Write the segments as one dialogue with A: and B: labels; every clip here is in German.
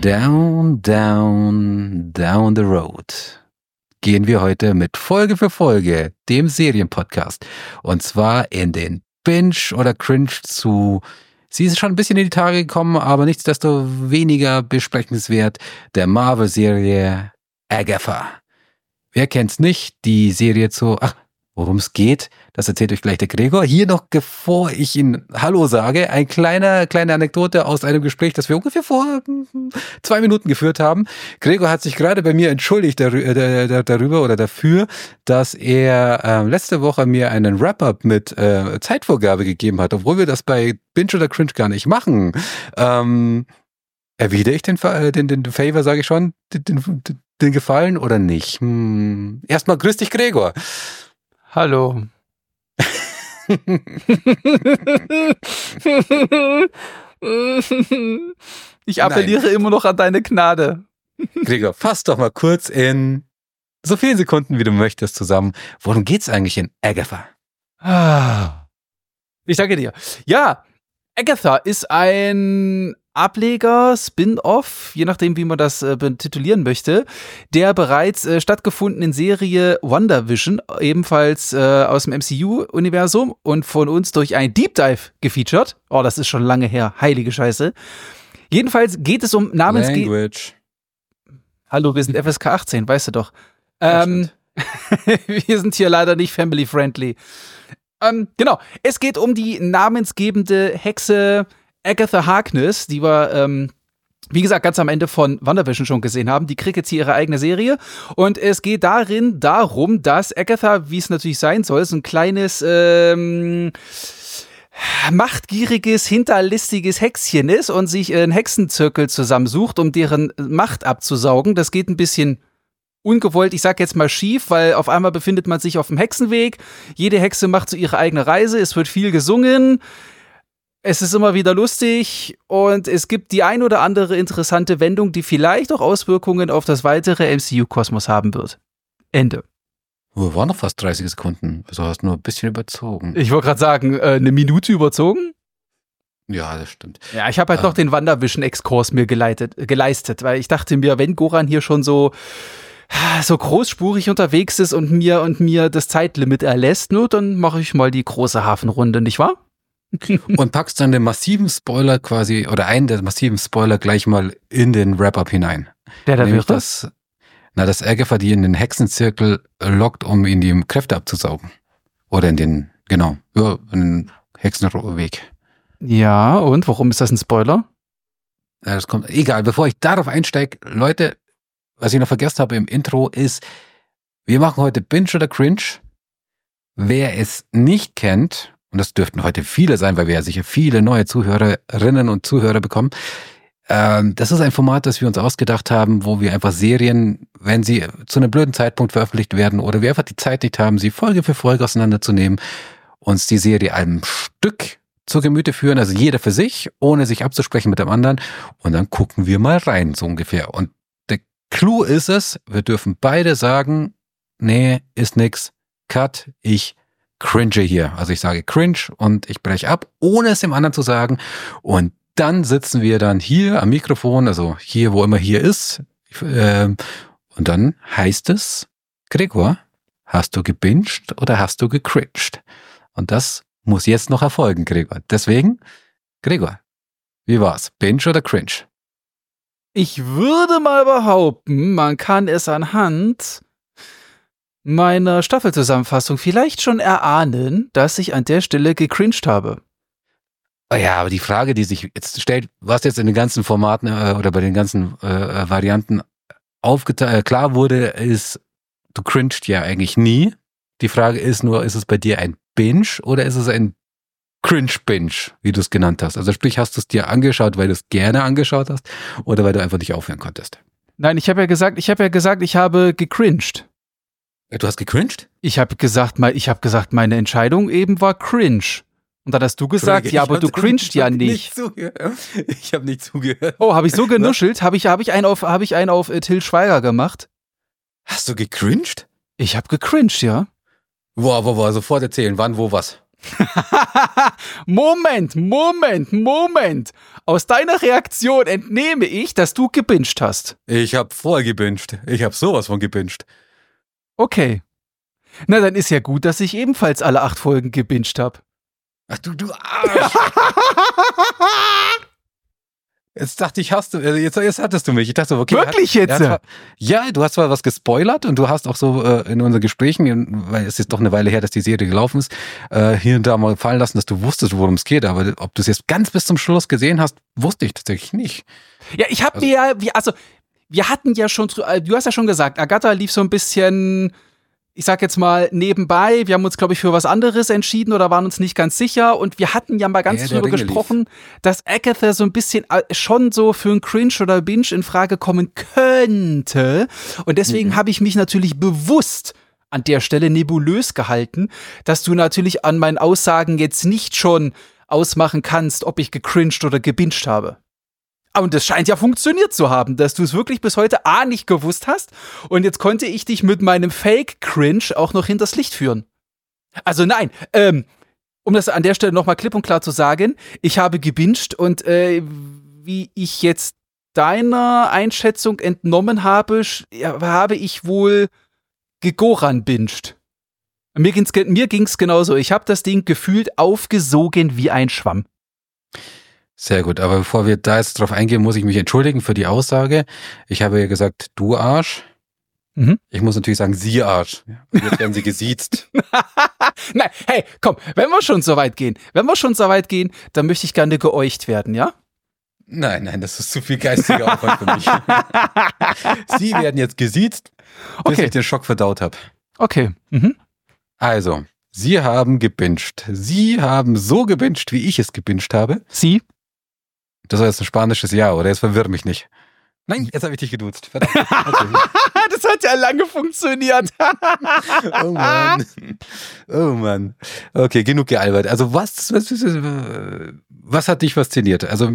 A: Down, down, down the road gehen wir heute mit Folge für Folge, dem Serienpodcast. Und zwar in den Binge oder Cringe zu, sie ist schon ein bisschen in die Tage gekommen, aber nichtsdestoweniger besprechenswert, der Marvel-Serie Agatha. Wer kennt's nicht? Die Serie worum es geht, das erzählt euch gleich der Gregor. Hier noch, bevor ich ihn Hallo sage, eine kleine Anekdote aus einem Gespräch, das wir ungefähr vor 2 Minuten geführt haben. Gregor hat sich gerade bei mir entschuldigt darüber oder dafür, dass er letzte Woche mir einen Wrap-Up mit Zeitvorgabe gegeben hat, obwohl wir das bei Binge oder Cringe gar nicht machen. Erwidere ich den Favor, sage ich schon, den Gefallen oder nicht? Erstmal grüß dich, Gregor.
B: Hallo. Ich appelliere immer noch an deine Gnade.
A: Gregor, fass doch mal kurz in so vielen Sekunden, wie du möchtest, zusammen. Worum geht's eigentlich in Agatha?
B: Ich danke dir. Ja, Agatha ist ein Ableger, Spin-off, je nachdem, wie man das betitulieren möchte, der bereits stattgefundenen Serie WandaVision, ebenfalls aus dem MCU-Universum und von uns durch ein Deep Dive gefeatured. Oh, das ist schon lange her. Heilige Scheiße. Jedenfalls geht es um
A: Language.
B: Hallo, wir sind FSK 18, weißt du doch. Wir sind hier leider nicht family-friendly. Genau, es geht um die namensgebende Hexe Agatha Harkness, die wir, wie gesagt, ganz am Ende von WandaVision schon gesehen haben. Die kriegt jetzt hier ihre eigene Serie. Und es geht darum, dass Agatha, wie es natürlich sein soll, so ein kleines, machtgieriges, hinterlistiges Hexchen ist und sich einen Hexenzirkel zusammensucht, um deren Macht abzusaugen. Das geht ein bisschen ungewollt, ich sag jetzt mal schief, weil auf einmal befindet man sich auf dem Hexenweg. Jede Hexe macht so ihre eigene Reise. Es wird viel gesungen. Es ist immer wieder lustig und es gibt die ein oder andere interessante Wendung, die vielleicht auch Auswirkungen auf das weitere MCU-Kosmos haben wird. Ende.
A: War noch fast 30 Sekunden. Also hast du nur ein bisschen überzogen.
B: Ich wollte gerade sagen, eine Minute überzogen?
A: Ja, das stimmt.
B: Ja, ich habe halt noch den WandaVision-Exkurs mir geleistet, weil ich dachte mir, wenn Goran hier schon so großspurig unterwegs ist und mir das Zeitlimit erlässt, nur dann mache ich mal die große Hafenrunde, nicht wahr?
A: Und packst dann den massiven Spoiler quasi, oder einen der massiven Spoiler gleich mal in den Wrap-Up hinein.
B: Der da wäre?
A: Dass Agatha die in den Hexenzirkel lockt, um ihn die Kräfte abzusaugen. Oder in den Hexenweg.
B: Ja, und warum ist das ein Spoiler?
A: Ja, das kommt, egal, bevor ich darauf einsteige, Leute, was ich noch vergessen habe im Intro ist, wir machen heute Binge oder Cringe. Wer es nicht kennt, und das dürften heute viele sein, weil wir ja sicher viele neue Zuhörerinnen und Zuhörer bekommen. Das ist ein Format, das wir uns ausgedacht haben, wo wir einfach Serien, wenn sie zu einem blöden Zeitpunkt veröffentlicht werden oder wir einfach die Zeit nicht haben, sie Folge für Folge auseinanderzunehmen, uns die Serie einem Stück zu Gemüte führen, also jeder für sich, ohne sich abzusprechen mit dem anderen. Und dann gucken wir mal rein, so ungefähr. Und der Clou ist es, wir dürfen beide sagen, nee, ist nix, cut, ich cringe hier. Also ich sage cringe und ich breche ab, ohne es dem anderen zu sagen. Und dann sitzen wir dann hier am Mikrofon, also hier, wo immer hier ist. Und dann heißt es, Gregor, hast du gebinged oder hast du gecringed? Und das muss jetzt noch erfolgen, Gregor. Deswegen, Gregor, wie war's? Binge oder cringe?
B: Ich würde mal behaupten, man kann es anhand meiner Staffelzusammenfassung vielleicht schon erahnen, dass ich an der Stelle gecringed habe.
A: Ja, aber die Frage, die sich jetzt stellt, was jetzt in den ganzen Formaten oder bei den ganzen Varianten klar wurde, ist, du cringed ja eigentlich nie. Die Frage ist nur, ist es bei dir ein Binge oder ist es ein Cringe-Binge, wie du es genannt hast? Also sprich, hast du es dir angeschaut, weil du es gerne angeschaut hast oder weil du einfach nicht aufhören konntest?
B: Nein, ich habe gesagt, ich habe gecringed.
A: Du hast gecringed?
B: Ich habe gesagt, meine Entscheidung eben war cringe. Und dann hast du gesagt, ja, aber du cringed ja nicht.
A: Ich habe nicht zugehört.
B: Oh, habe ich so genuschelt? Habe ich einen auf Till Schweiger gemacht?
A: Hast du gecringed?
B: Ich habe gecringed, ja.
A: Boah, sofort erzählen. Wann, wo, was?
B: Moment. Aus deiner Reaktion entnehme ich, dass du gebinged hast.
A: Ich habe voll gebinged. Ich habe sowas von gebinged.
B: Okay. Na, dann ist ja gut, dass ich ebenfalls alle 8 Folgen gebinged habe.
A: Ach du Arsch. Jetzt dachte ich, jetzt hattest du mich. Ich dachte, okay.
B: Wirklich jetzt?
A: Ja, du hast zwar was gespoilert und du hast auch so in unseren Gesprächen, weil es ist doch eine Weile her, dass die Serie gelaufen ist, hier und da mal fallen lassen, dass du wusstest, worum es geht. Aber ob du es jetzt ganz bis zum Schluss gesehen hast, wusste ich tatsächlich nicht.
B: Ja, ich habe wir hatten ja schon, du hast ja schon gesagt, Agatha lief so ein bisschen, ich sag jetzt mal, nebenbei. Wir haben uns, glaube ich, für was anderes entschieden oder waren uns nicht ganz sicher. Und wir hatten ja mal ganz drüber gesprochen, dass Agatha so ein bisschen schon so für einen Cringe oder Binge in Frage kommen könnte. Und deswegen habe ich mich natürlich bewusst an der Stelle nebulös gehalten, dass du natürlich an meinen Aussagen jetzt nicht schon ausmachen kannst, ob ich gecringed oder gebinged habe. Und es scheint ja funktioniert zu haben, dass du es wirklich bis heute nicht gewusst hast. Und jetzt konnte ich dich mit meinem Fake-Cringe auch noch hinters Licht führen. Also nein, um das an der Stelle nochmal klipp und klar zu sagen, ich habe gebinged und wie ich jetzt deiner Einschätzung entnommen habe, habe ich wohl gegoran-binged. Mir ging's genauso. Ich habe das Ding gefühlt aufgesogen wie ein Schwamm.
A: Sehr gut, aber bevor wir da jetzt drauf eingehen, muss ich mich entschuldigen für die Aussage. Ich habe ja gesagt, du Arsch. Mhm. Ich muss natürlich sagen, sie Arsch. Und jetzt werden sie gesiezt.
B: Nein, hey, komm, wenn wir schon so weit gehen, dann möchte ich gerne geäucht werden, ja?
A: Nein, das ist zu viel geistiger Aufwand für mich. Sie werden jetzt gesiezt, bis ich den Schock verdaut habe.
B: Okay. Mhm.
A: Also, Sie haben gebinged. Sie haben so gebinged, wie ich es gebinged habe.
B: Sie?
A: Das war jetzt ein spanisches Ja, oder? Jetzt verwirr mich nicht. Nein, jetzt habe ich dich geduzt. Verdammt. Okay.
B: Das hat ja lange funktioniert.
A: Oh Mann. Okay, genug gealbert. Also was hat dich fasziniert? Also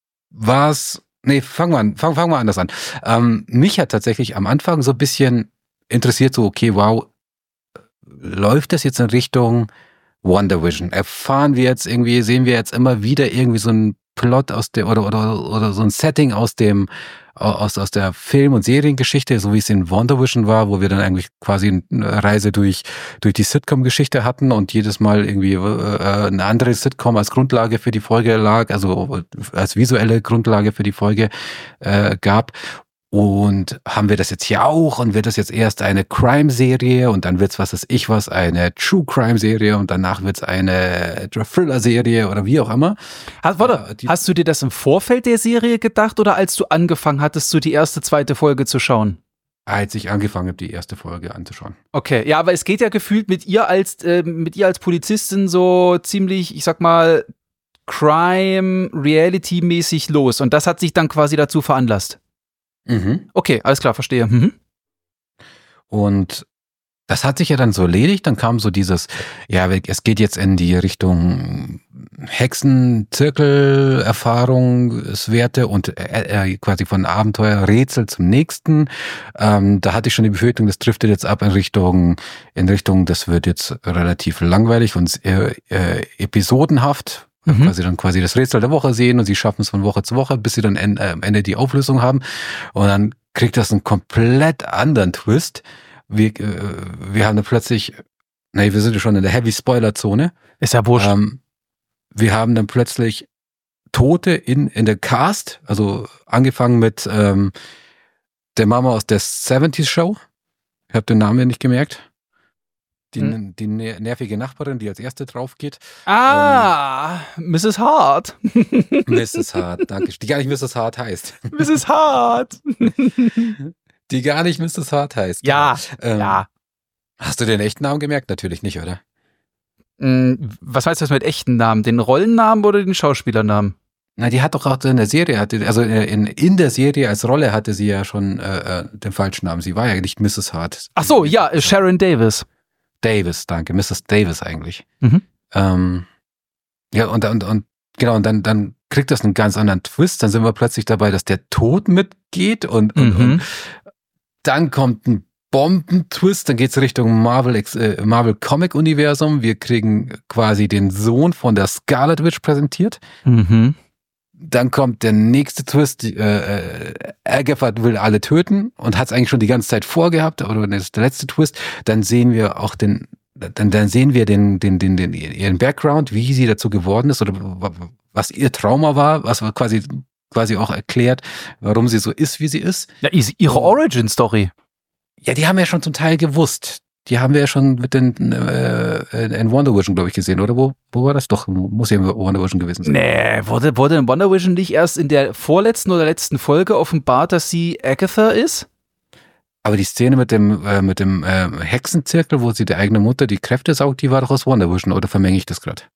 A: fangen wir anders an. Mich hat tatsächlich am Anfang so ein bisschen interessiert, so okay, wow, läuft das jetzt in Richtung WandaVision? Sehen wir jetzt immer wieder irgendwie so einen Plot aus der oder so ein Setting aus der Film- und Seriengeschichte, so wie es in WandaVision war, wo wir dann eigentlich quasi eine Reise durch die Sitcom-Geschichte hatten und jedes Mal irgendwie eine andere Sitcom als Grundlage für die Folge lag, also als visuelle Grundlage für die Folge gab. Und haben wir das jetzt hier auch und wird das jetzt erst eine Crime-Serie und dann wird's eine True-Crime-Serie und danach wird's eine Thriller-Serie oder wie auch immer.
B: Hast du dir das im Vorfeld der Serie gedacht oder als du angefangen hattest, so die erste, zweite Folge zu schauen?
A: Als ich angefangen habe, die erste Folge anzuschauen.
B: Okay, ja, aber es geht ja gefühlt mit ihr als Polizistin so ziemlich, ich sag mal, Crime-Reality-mäßig los und das hat sich dann quasi dazu veranlasst.
A: Mhm.
B: Okay, alles klar, verstehe. Mhm.
A: Und das hat sich ja dann so erledigt, dann kam so dieses, ja, es geht jetzt in die Richtung Hexen-Zirkel-Erfahrungswerte und quasi von Abenteuer-Rätsel zum nächsten. Da hatte ich schon die Befürchtung, das driftet jetzt ab in Richtung, das wird jetzt relativ langweilig und episodenhaft. Quasi das Rätsel der Woche sehen und sie schaffen es von Woche zu Woche, bis sie dann am Ende die Auflösung haben. Und dann kriegt das einen komplett anderen Twist. Wir haben dann plötzlich, wir sind ja schon in der Heavy-Spoiler-Zone.
B: Ist ja wurscht.
A: Wir haben dann plötzlich Tote in der Cast, also angefangen mit der Mama aus der 70s Show. Ich habe den Namen ja nicht gemerkt. Die nervige Nachbarin, die als erste drauf geht.
B: Mrs. Hart.
A: Mrs. Hart, danke. Die gar nicht Mrs. Hart heißt.
B: Mrs. Hart.
A: Die gar nicht Mrs. Hart heißt.
B: Ja, ja.
A: Hast du den echten Namen gemerkt? Natürlich nicht, oder?
B: Was heißt das mit echten Namen? Den Rollennamen oder den Schauspielernamen?
A: Na, die hat doch auch in der Serie, in der Serie als Rolle hatte sie ja schon den falschen Namen. Sie war ja nicht Mrs. Hart.
B: Ach so, ja, Sharon Davis.
A: Davis, danke. Mrs. Davis eigentlich.
B: Mhm.
A: Ja, und dann kriegt das einen ganz anderen Twist. Dann sind wir plötzlich dabei, dass der Tod mitgeht und dann kommt ein Bombentwist, dann geht's Richtung Marvel Comic Universum. Wir kriegen quasi den Sohn von der Scarlet Witch präsentiert.
B: Mhm.
A: Dann kommt der nächste Twist. Agatha will alle töten und hat es eigentlich schon die ganze Zeit vorgehabt. Oder das ist der letzte Twist. Dann sehen wir auch ihren Background, wie sie dazu geworden ist oder was ihr Trauma war, was quasi auch erklärt, warum sie so ist, wie sie ist.
B: Ja, ihre Origin-Story.
A: Ja, die haben wir ja schon zum Teil gewusst. Die haben wir ja schon mit in Wonder Vision, glaube ich, gesehen, oder? Wo war das? Doch, muss ja in Wonder Vision gewesen sein.
B: Nee, wurde in Wonder Vision nicht erst in der vorletzten oder letzten Folge offenbart, dass sie Agatha ist?
A: Aber die Szene mit dem Hexenzirkel, wo sie der eigenen Mutter die Kräfte saugt, die war doch aus Wonder Vision, oder vermenge ich das gerade?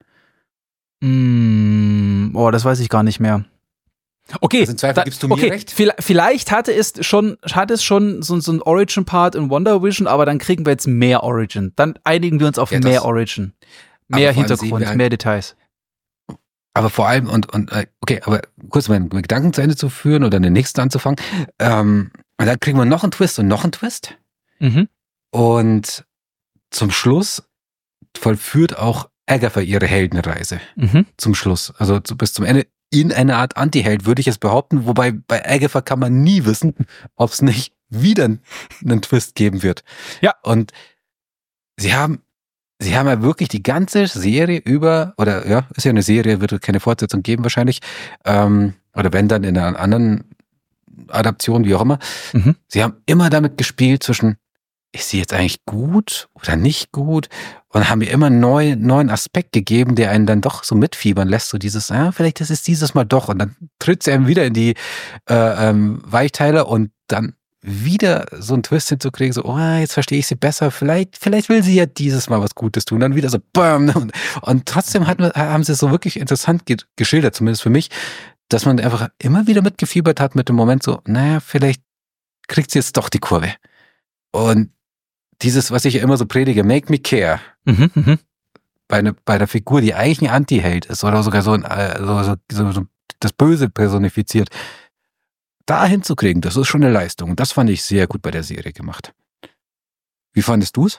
B: Das weiß ich gar nicht mehr. Okay,
A: also in Zweifel gibst du mir recht.
B: Vielleicht hat es schon so ein Origin-Part in Wonder Vision, aber dann kriegen wir jetzt mehr Origin. Dann einigen wir uns auf mehr Origin. Mehr Hintergrund, mehr Details.
A: Aber vor allem, aber kurz meinen Gedanken zu Ende zu führen oder den nächsten anzufangen, und dann kriegen wir noch einen Twist und noch einen Twist.
B: Mhm.
A: Und zum Schluss vollführt auch Agatha ihre Heldenreise.
B: Mhm.
A: Zum Schluss. Also bis zum Ende in eine Art Anti-Held, würde ich es behaupten. Wobei bei Agatha kann man nie wissen, ob es nicht wieder einen Twist geben wird.
B: Ja.
A: Und sie haben ja wirklich die ganze Serie über, oder ja, ist ja eine Serie, wird keine Fortsetzung geben wahrscheinlich, oder wenn dann in einer anderen Adaption, wie auch immer.
B: Mhm.
A: Sie haben immer damit gespielt zwischen, ist sie jetzt eigentlich gut oder nicht gut? Und haben mir immer einen neuen Aspekt gegeben, der einen dann doch so mitfiebern lässt, so dieses, vielleicht ist es dieses Mal doch. Und dann tritt sie einem wieder in die Weichteile und dann wieder so einen Twist hinzukriegen, so, jetzt verstehe ich sie besser, vielleicht will sie ja dieses Mal was Gutes tun. Dann wieder so, bam. Und trotzdem haben sie es so wirklich interessant geschildert, zumindest für mich, dass man einfach immer wieder mitgefiebert hat mit dem Moment so, vielleicht kriegt sie jetzt doch die Kurve. Und dieses, was ich ja immer so predige, make me care, bei der Figur, die eigentlich ein Anti-Held ist oder sogar so das Böse personifiziert, da hinzukriegen, das ist schon eine Leistung. Und das fand ich sehr gut bei der Serie gemacht. Wie fandest du es?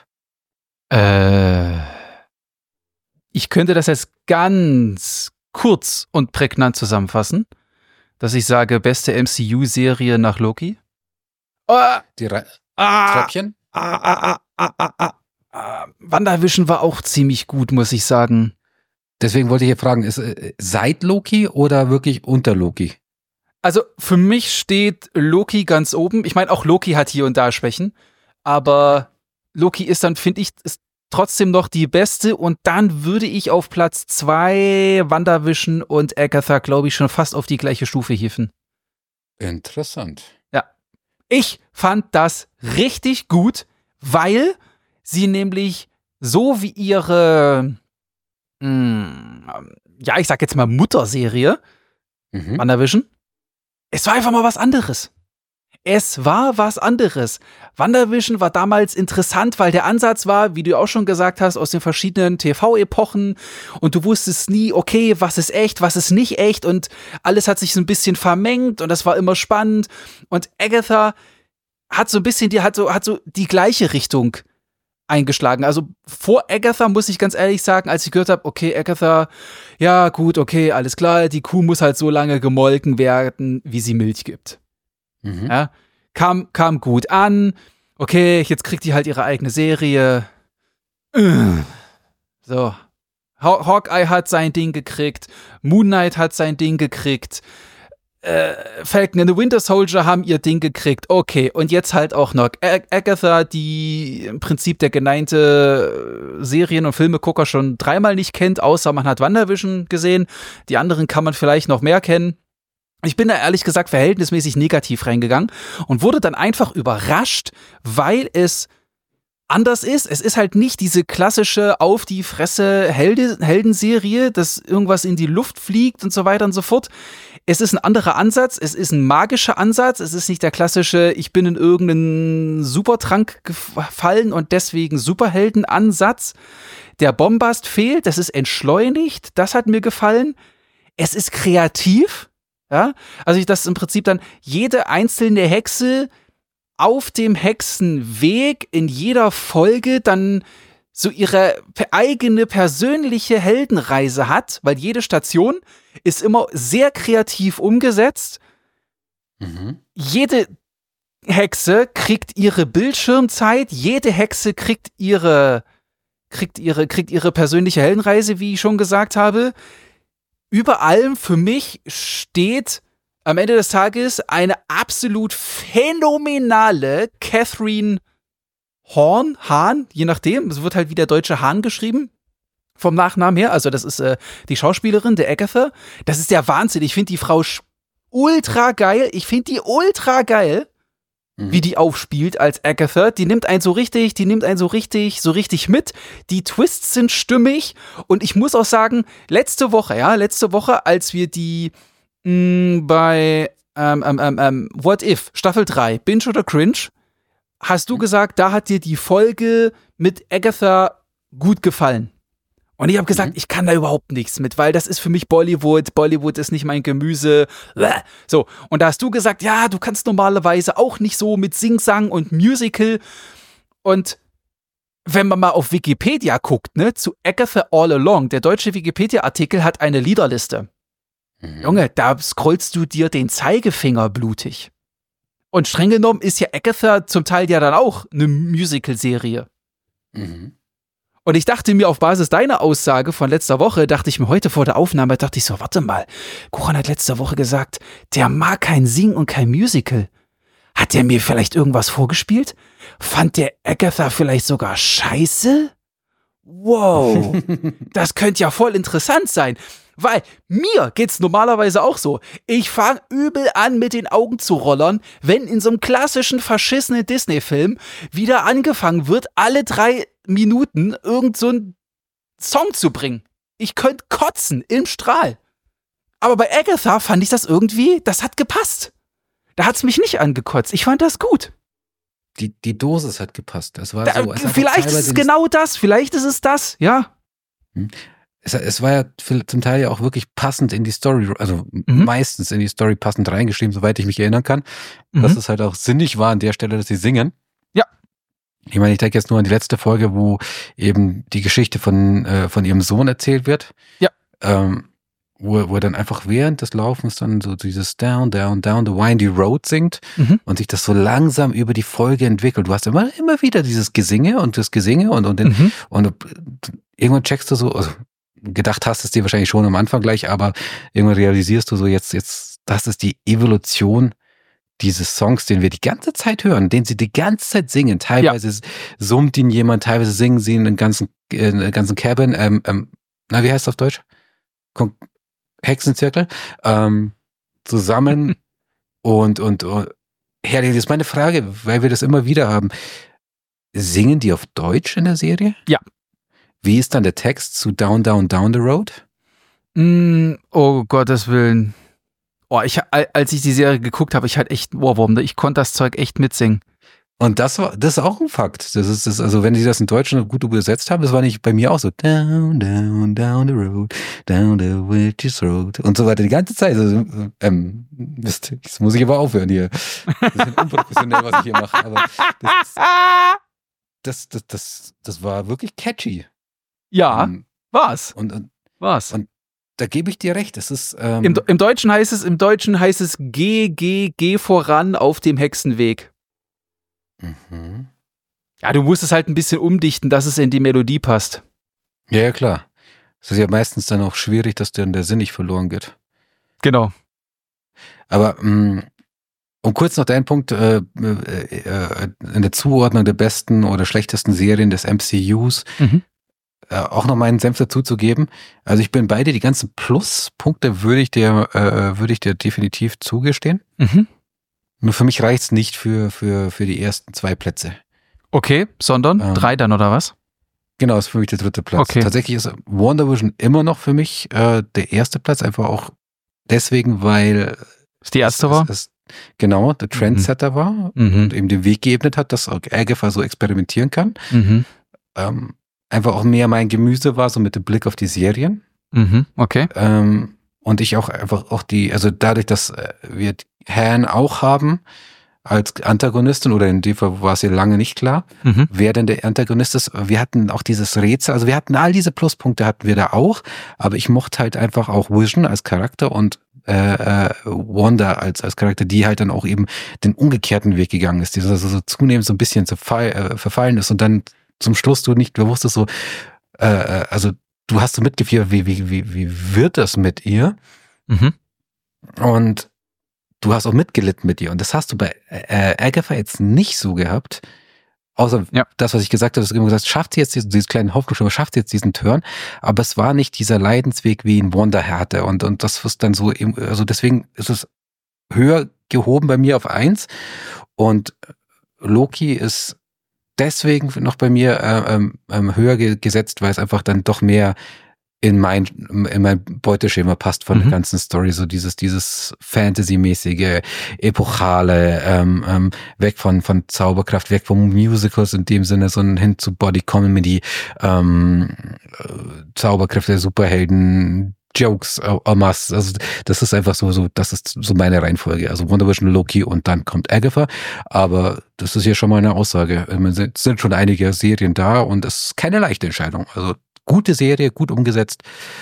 B: Ich könnte das jetzt ganz kurz und prägnant zusammenfassen, dass ich sage, beste MCU-Serie nach Loki.
A: Die Treppchen?
B: WandaVision war auch ziemlich gut, muss ich sagen.
A: Deswegen wollte ich hier fragen, ist seit Loki oder wirklich unter Loki?
B: Also für mich steht Loki ganz oben. Ich meine, auch Loki hat hier und da Schwächen, aber Loki ist dann, finde ich, ist trotzdem noch die beste und dann würde ich auf Platz 2 WandaVision und Agatha, glaube ich, schon fast auf die gleiche Stufe hieven.
A: Interessant.
B: Ja. Ich fand das richtig gut, weil sie nämlich so wie ihre, ich sag jetzt mal Mutterserie, WandaVision, es war einfach mal was anderes. Es war was anderes. WandaVision war damals interessant, weil der Ansatz war, wie du auch schon gesagt hast, aus den verschiedenen TV-Epochen und du wusstest nie, okay, was ist echt, was ist nicht echt und alles hat sich so ein bisschen vermengt und das war immer spannend und Agatha hat so ein bisschen, hat so die gleiche Richtung eingeschlagen. Also vor Agatha muss ich ganz ehrlich sagen, als ich gehört habe, okay, Agatha, ja gut, okay, alles klar, die Kuh muss halt so lange gemolken werden, wie sie Milch gibt. Ja, kam gut an. Okay, jetzt kriegt die halt ihre eigene Serie. So. Hawkeye hat sein Ding gekriegt. Moon Knight hat sein Ding gekriegt. Falcon and the Winter Soldier haben ihr Ding gekriegt. Okay, und jetzt halt auch noch Agatha, die im Prinzip der geneigte Serien- und Filmegucker schon 3-mal nicht kennt, außer man hat WandaVision gesehen. Die anderen kann man vielleicht noch mehr kennen. Ich bin da ehrlich gesagt verhältnismäßig negativ reingegangen und wurde dann einfach überrascht, weil es anders ist. Es ist halt nicht diese klassische auf die Fresse Heldenserie, dass irgendwas in die Luft fliegt und so weiter und so fort. Es ist ein anderer Ansatz, es ist ein magischer Ansatz, es ist nicht der klassische, ich bin in irgendeinen Supertrank gefallen und deswegen Superhelden-Ansatz. Der Bombast fehlt, das ist entschleunigt, das hat mir gefallen. Es ist kreativ. Ja, also das im Prinzip dann jede einzelne Hexe auf dem Hexenweg in jeder Folge dann so ihre eigene persönliche Heldenreise hat, weil jede Station ist immer sehr kreativ umgesetzt. Jede Hexe kriegt ihre Bildschirmzeit, jede Hexe kriegt ihre persönliche Heldenreise, wie ich schon gesagt habe. Über allem für mich steht am Ende des Tages eine absolut phänomenale Catherine Hahn, je nachdem, es wird halt wie der deutsche Hahn geschrieben, vom Nachnamen her, also das ist die Schauspielerin, der Agatha, das ist der Wahnsinn, ich finde die Frau ultra geil, wie die aufspielt als Agatha, die nimmt einen so richtig mit, die Twists sind stimmig und ich muss auch sagen, letzte Woche, als wir die bei What If, Staffel 3, Binge oder Cringe, hast du gesagt, da hat dir die Folge mit Agatha gut gefallen. Und ich habe gesagt, ich kann da überhaupt nichts mit, weil das ist für mich Bollywood. Bollywood ist nicht mein Gemüse. So, und da hast du gesagt, ja, du kannst normalerweise auch nicht so mit Sing-Sang und Musical. Und wenn man mal auf Wikipedia guckt, ne, zu Agatha All Along, der deutsche Wikipedia-Artikel hat eine Liederliste. Junge, da scrollst du dir den Zeigefinger blutig. Und streng genommen ist ja Agatha zum Teil ja dann auch eine Musical-Serie. Und ich dachte mir auf Basis deiner Aussage von letzter Woche, dachte ich mir heute vor der Aufnahme, dachte ich so, warte mal, Goran hat letzte Woche gesagt, der mag kein Sing und kein Musical. Hat der mir vielleicht irgendwas vorgespielt? Fand der Agatha vielleicht sogar scheiße? Wow, das könnte ja voll interessant sein. Weil mir geht's normalerweise auch so. Ich fange übel an, mit den Augen zu rollern, wenn in so einem klassischen verschissenen Disney-Film wieder angefangen wird, alle 3 Minuten irgend so einen Song zu bringen. Ich könnte kotzen im Strahl. Aber bei Agatha fand ich das irgendwie, das hat gepasst. Da hat's mich nicht angekotzt. Ich fand das gut.
A: Die Dosis hat gepasst. Das war so.
B: Vielleicht ist es genau das. Vielleicht ist es das, ja.
A: Es war ja zum Teil ja auch wirklich passend in die Story, also meistens in die Story passend reingeschrieben, soweit ich mich erinnern kann. Dass es halt auch sinnig war an der Stelle, dass sie singen.
B: Ja.
A: Ich meine, ich denke jetzt nur an die letzte Folge, wo eben die Geschichte von ihrem Sohn erzählt wird.
B: Ja.
A: Wo er dann einfach während des Laufens dann so dieses Down, Down, Down the Windy Road singt und sich das so langsam über die Folge entwickelt. Du hast immer wieder dieses Gesinge und das Gesinge und irgendwann checkst du so, also gedacht hast es dir wahrscheinlich schon am Anfang gleich, aber irgendwann realisierst du so jetzt, das ist die Evolution dieses Songs, den wir die ganze Zeit hören, den sie die ganze Zeit singen. Teilweise summt ihn jemand, teilweise singen sie in den ganzen Cabin, wie heißt es auf Deutsch? Hexenzirkel, zusammen und herrlich, das ist meine Frage, weil wir das immer wieder haben. Singen die auf Deutsch in der Serie?
B: Ja.
A: Wie ist dann der Text zu Down, Down, Down the Road?
B: Oh Gottes Willen. Oh, als ich die Serie geguckt habe, ich hatte echt Ohrwurm. Ich konnte das Zeug echt mitsingen.
A: Und das ist auch ein Fakt. Das ist also wenn die das in Deutsch gut übersetzt haben, das war nicht bei mir auch so Down, down, down the road, down the witch's road und so weiter die ganze Zeit. Also, Mist, das muss ich aber aufhören hier. Das ist ein unprofessionell, was ich hier mache. Aber das war wirklich catchy.
B: Ja, war's.
A: War's. Und da gebe ich dir recht. Das ist
B: Im Deutschen heißt es geh voran auf dem Hexenweg. Ja, du musst es halt ein bisschen umdichten, dass es in die Melodie passt.
A: Ja, klar. Es ist ja meistens dann auch schwierig, dass dann der Sinn nicht verloren geht.
B: Genau.
A: Aber um kurz noch deinen Punkt in der Zuordnung der besten oder schlechtesten Serien des MCUs auch noch meinen Senf dazu zu geben. Also ich bin bei dir, die ganzen Pluspunkte würde ich dir definitiv zugestehen. Nur für mich reicht es nicht für die ersten 2 Plätze.
B: Okay, sondern 3 dann, oder was?
A: Genau, ist für mich der 3. Platz.
B: Okay.
A: Tatsächlich ist WandaVision immer noch für mich der 1. Platz, einfach auch deswegen, weil
B: es die erste war?
A: Genau, der Trendsetter war und eben den Weg geebnet hat, dass auch Agatha so experimentieren kann. Einfach auch mehr mein Gemüse war, so mit dem Blick auf die Serien.
B: Okay.
A: Und ich auch einfach auch also dadurch, dass wir Han auch haben als Antagonistin, oder in dem Fall war es ja lange nicht klar, wer denn der Antagonist ist. Wir hatten auch dieses Rätsel, also wir hatten all diese Pluspunkte hatten wir da auch, aber ich mochte halt einfach auch Vision als Charakter und Wanda als Charakter, die halt dann auch eben den umgekehrten Weg gegangen ist, die so zunehmend so ein bisschen verfallen ist und dann zum Schluss du wusstest so, also du hast so mitgefiebert, wie wird das mit ihr? Und du hast auch mitgelitten mit ihr. Und das hast du bei Agatha jetzt nicht so gehabt. Außer das, was ich gesagt habe, dass du immer gesagt, schafft sie jetzt dieses kleinen Hoffnungsschimmer, schafft sie jetzt diesen Turn. Aber es war nicht dieser Leidensweg, wie ihn Wanda hatte. Und das ist dann so, also deswegen ist es höher gehoben bei mir auf 1. Und Loki ist deswegen noch bei mir höher gesetzt, weil es einfach dann doch mehr in mein Beuteschema passt von der ganzen Story, so dieses Fantasy-mäßige, epochale, weg von Zauberkraft, weg von Musicals in dem Sinne, sondern hin zu Body-Comedy, Zauberkräfte, Superhelden, Jokes, masse. Also das ist einfach so, das ist so meine Reihenfolge. Also Wonder Vision, Loki und dann kommt Agatha. Aber das ist hier schon mal eine Aussage. Es sind schon einige Serien da und es ist keine leichte Entscheidung. Also gute Serie, gut umgesetzt.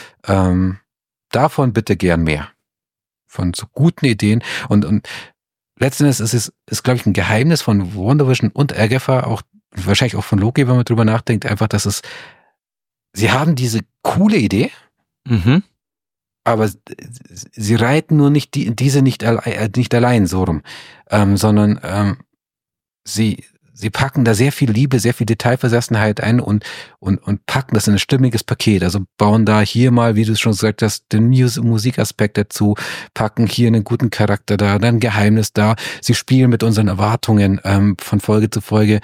A: Davon bitte gern mehr. Von so guten Ideen. Und letzten Endes ist glaube ich, ein Geheimnis von WandaVision und Agatha, auch wahrscheinlich auch von Loki, wenn man drüber nachdenkt, einfach, dass sie haben diese coole Idee, aber sie reiten nur nicht diese nicht allein so rum, sondern sie packen da sehr viel Liebe, sehr viel Detailversessenheit ein und packen das in ein stimmiges Paket. Also bauen da hier mal, wie du es schon gesagt hast, den Musikaspekt dazu, packen hier einen guten Charakter da, dann ein Geheimnis da. Sie spielen mit unseren Erwartungen von Folge zu Folge,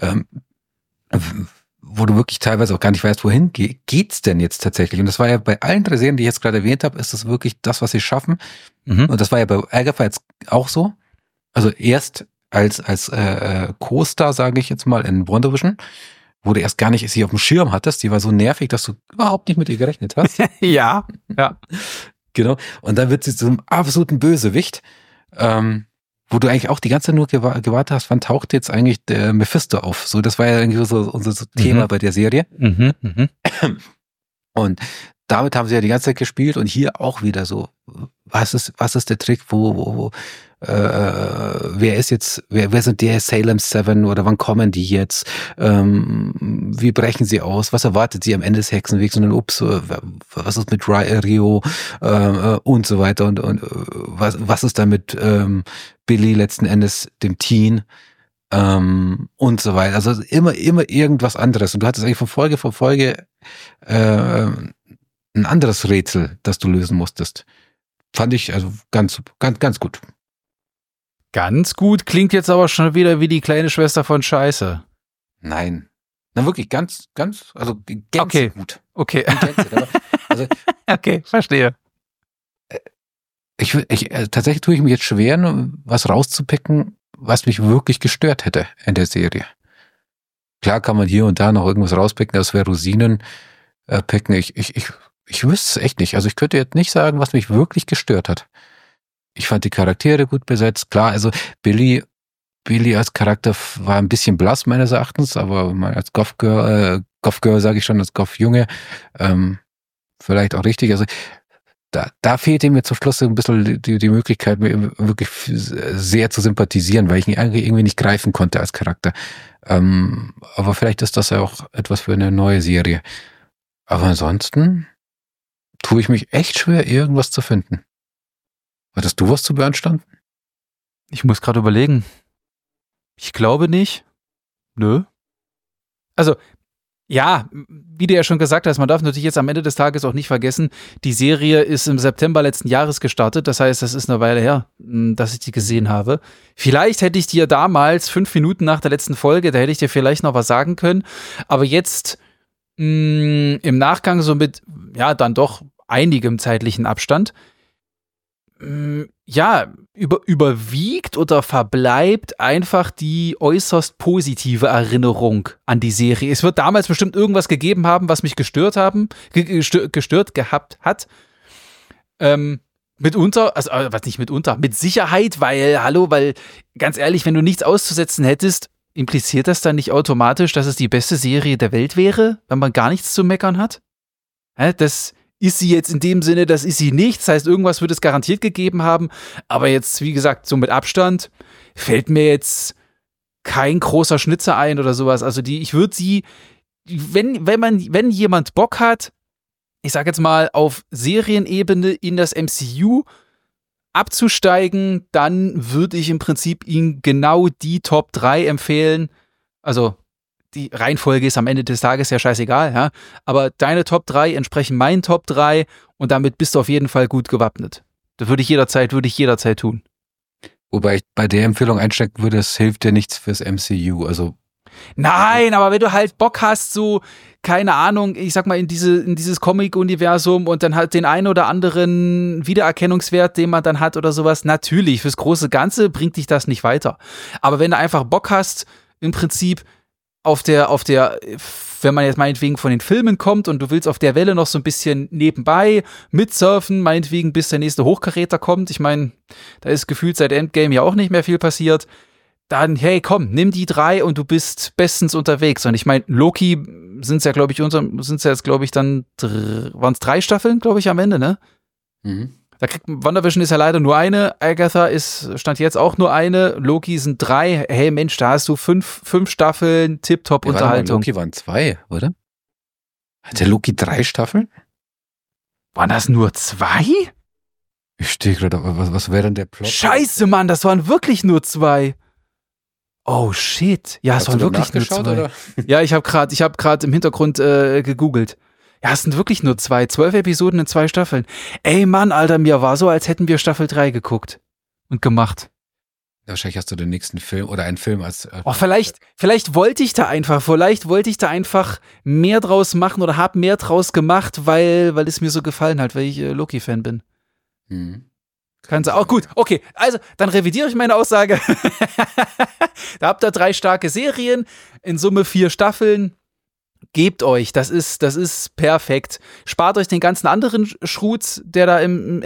A: wo du wirklich teilweise auch gar nicht weißt, wohin geht's denn jetzt tatsächlich. Und das war ja bei allen 3 Serien, die ich jetzt gerade erwähnt habe, ist das wirklich das, was sie schaffen. Und das war ja bei Agatha jetzt auch so. Also erst als Co-Star, sage ich jetzt mal, in WandaVision, wo du erst gar nicht sie auf dem Schirm hattest, die war so nervig, dass du überhaupt nicht mit ihr gerechnet hast.
B: Ja.
A: Genau. Und dann wird sie zu einem absoluten Bösewicht, wo du eigentlich auch die ganze Zeit nur gewartet hast, wann taucht jetzt eigentlich der Mephisto auf? So, das war ja irgendwie so unser Thema bei der Serie. Und damit haben sie ja die ganze Zeit gespielt und hier auch wieder so, was ist der Trick, wer sind die Salem 7 oder wann kommen die jetzt? Wie brechen sie aus? Was erwartet sie am Ende des Hexenwegs? Und dann, was ist mit Rio und so weiter und was ist da mit Billy letzten Endes, dem Teen? Und so weiter. Also immer irgendwas anderes. Und du hattest eigentlich von Folge ein anderes Rätsel, das du lösen musstest. Fand ich also ganz gut.
B: Ganz gut klingt jetzt aber schon wieder wie die kleine Schwester von Scheiße.
A: Nein. Na wirklich ganz, also ganz
B: okay.
A: Gut.
B: Okay.
A: Also,
B: okay, verstehe.
A: Tatsächlich tue ich mir jetzt schwer, was rauszupicken, was mich wirklich gestört hätte in der Serie. Klar kann man hier und da noch irgendwas rauspicken, das wäre Rosinen picken. Ich wüsste es echt nicht. Also ich könnte jetzt nicht sagen, was mich wirklich gestört hat. Ich fand die Charaktere gut besetzt. Klar, also Billy als Charakter war ein bisschen blass meines Erachtens, aber mal als Goth-Girl sage ich schon, als Goth-Junge, vielleicht auch richtig. Also da fehlte mir zum Schluss ein bisschen die Möglichkeit, mir wirklich sehr zu sympathisieren, weil ich ihn irgendwie nicht greifen konnte als Charakter. Aber vielleicht ist das ja auch etwas für eine neue Serie. Aber ansonsten tue ich mich echt schwer, irgendwas zu finden. Hattest du was zu beanstanden?
B: Ich muss gerade überlegen. Ich glaube nicht. Nö. Also, ja, wie du ja schon gesagt hast, man darf natürlich jetzt am Ende des Tages auch nicht vergessen, die Serie ist im September letzten Jahres gestartet. Das heißt, das ist eine Weile her, dass ich die gesehen habe. Vielleicht hätte ich dir damals 5 Minuten nach der letzten Folge, da hätte ich dir vielleicht noch was sagen können. Aber jetzt im Nachgang so mit, ja, dann doch einigem zeitlichen Abstand, ja, überwiegt oder verbleibt einfach die äußerst positive Erinnerung an die Serie. Es wird damals bestimmt irgendwas gegeben haben, was mich gestört gehabt hat. Mitunter, also was nicht mitunter, mit Sicherheit, weil ganz ehrlich, wenn du nichts auszusetzen hättest, impliziert das dann nicht automatisch, dass es die beste Serie der Welt wäre, wenn man gar nichts zu meckern hat? Das ist sie jetzt in dem Sinne, das ist sie nicht. Das heißt, irgendwas wird es garantiert gegeben haben. Aber jetzt, wie gesagt, so mit Abstand fällt mir jetzt kein großer Schnitzer ein oder sowas. Also ich würde sie, wenn jemand Bock hat, ich sag jetzt mal, auf Serienebene in das MCU abzusteigen, dann würde ich im Prinzip ihm genau die Top 3 empfehlen. Also die Reihenfolge ist am Ende des Tages ja scheißegal, ja. Aber deine Top 3 entsprechen meinen Top 3 und damit bist du auf jeden Fall gut gewappnet. Das würde ich jederzeit tun.
A: Wobei ich bei der Empfehlung einstecken würde, es hilft dir nichts fürs MCU. Also
B: nein, aber wenn du halt Bock hast, so, keine Ahnung, ich sag mal, in dieses Comic-Universum und dann halt den einen oder anderen Wiedererkennungswert, den man dann hat oder sowas, natürlich, fürs große Ganze bringt dich das nicht weiter. Aber wenn du einfach Bock hast, im Prinzip auf der, wenn man jetzt meinetwegen von den Filmen kommt und du willst auf der Welle noch so ein bisschen nebenbei mitsurfen, meinetwegen bis der nächste Hochkaräter kommt, ich meine, da ist gefühlt seit Endgame ja auch nicht mehr viel passiert, dann, hey, komm, nimm die 3 und du bist bestens unterwegs. Und ich meine, Loki sind es ja, glaube ich, dann, waren es 3 Staffeln, glaube ich, am Ende, ne?
A: Mhm.
B: Da kriegt WandaVision ist ja leider nur eine, Agatha stand jetzt auch nur eine, Loki sind 3. Hey Mensch, da hast du 5 Staffeln, tipptopp Unterhaltung.
A: Loki waren 2, oder? Hatte Loki 3 Staffeln?
B: Waren das nur 2?
A: Ich stehe gerade, was wäre denn der Plot?
B: Scheiße, Mann, das waren wirklich nur 2. Oh shit. Ja, es waren wirklich nur 2. Oder? Ja, ich habe gerade im Hintergrund gegoogelt. Ja, es sind wirklich nur 2. 12 Episoden in 2 Staffeln. Ey, Mann, Alter, mir war so, als hätten wir Staffel 3 geguckt und gemacht.
A: Wahrscheinlich hast du den nächsten Film oder einen Film als...
B: Vielleicht wollte ich da einfach mehr draus machen oder habe mehr draus gemacht, weil es mir so gefallen hat, weil ich Loki-Fan bin.
A: Mhm.
B: Kann sein. Oh, gut, okay. Also, dann revidiere ich meine Aussage. Da habt ihr 3 starke Serien, in Summe 4 Staffeln. Gebt euch, das ist perfekt. Spart euch den ganzen anderen Schrutz, der da im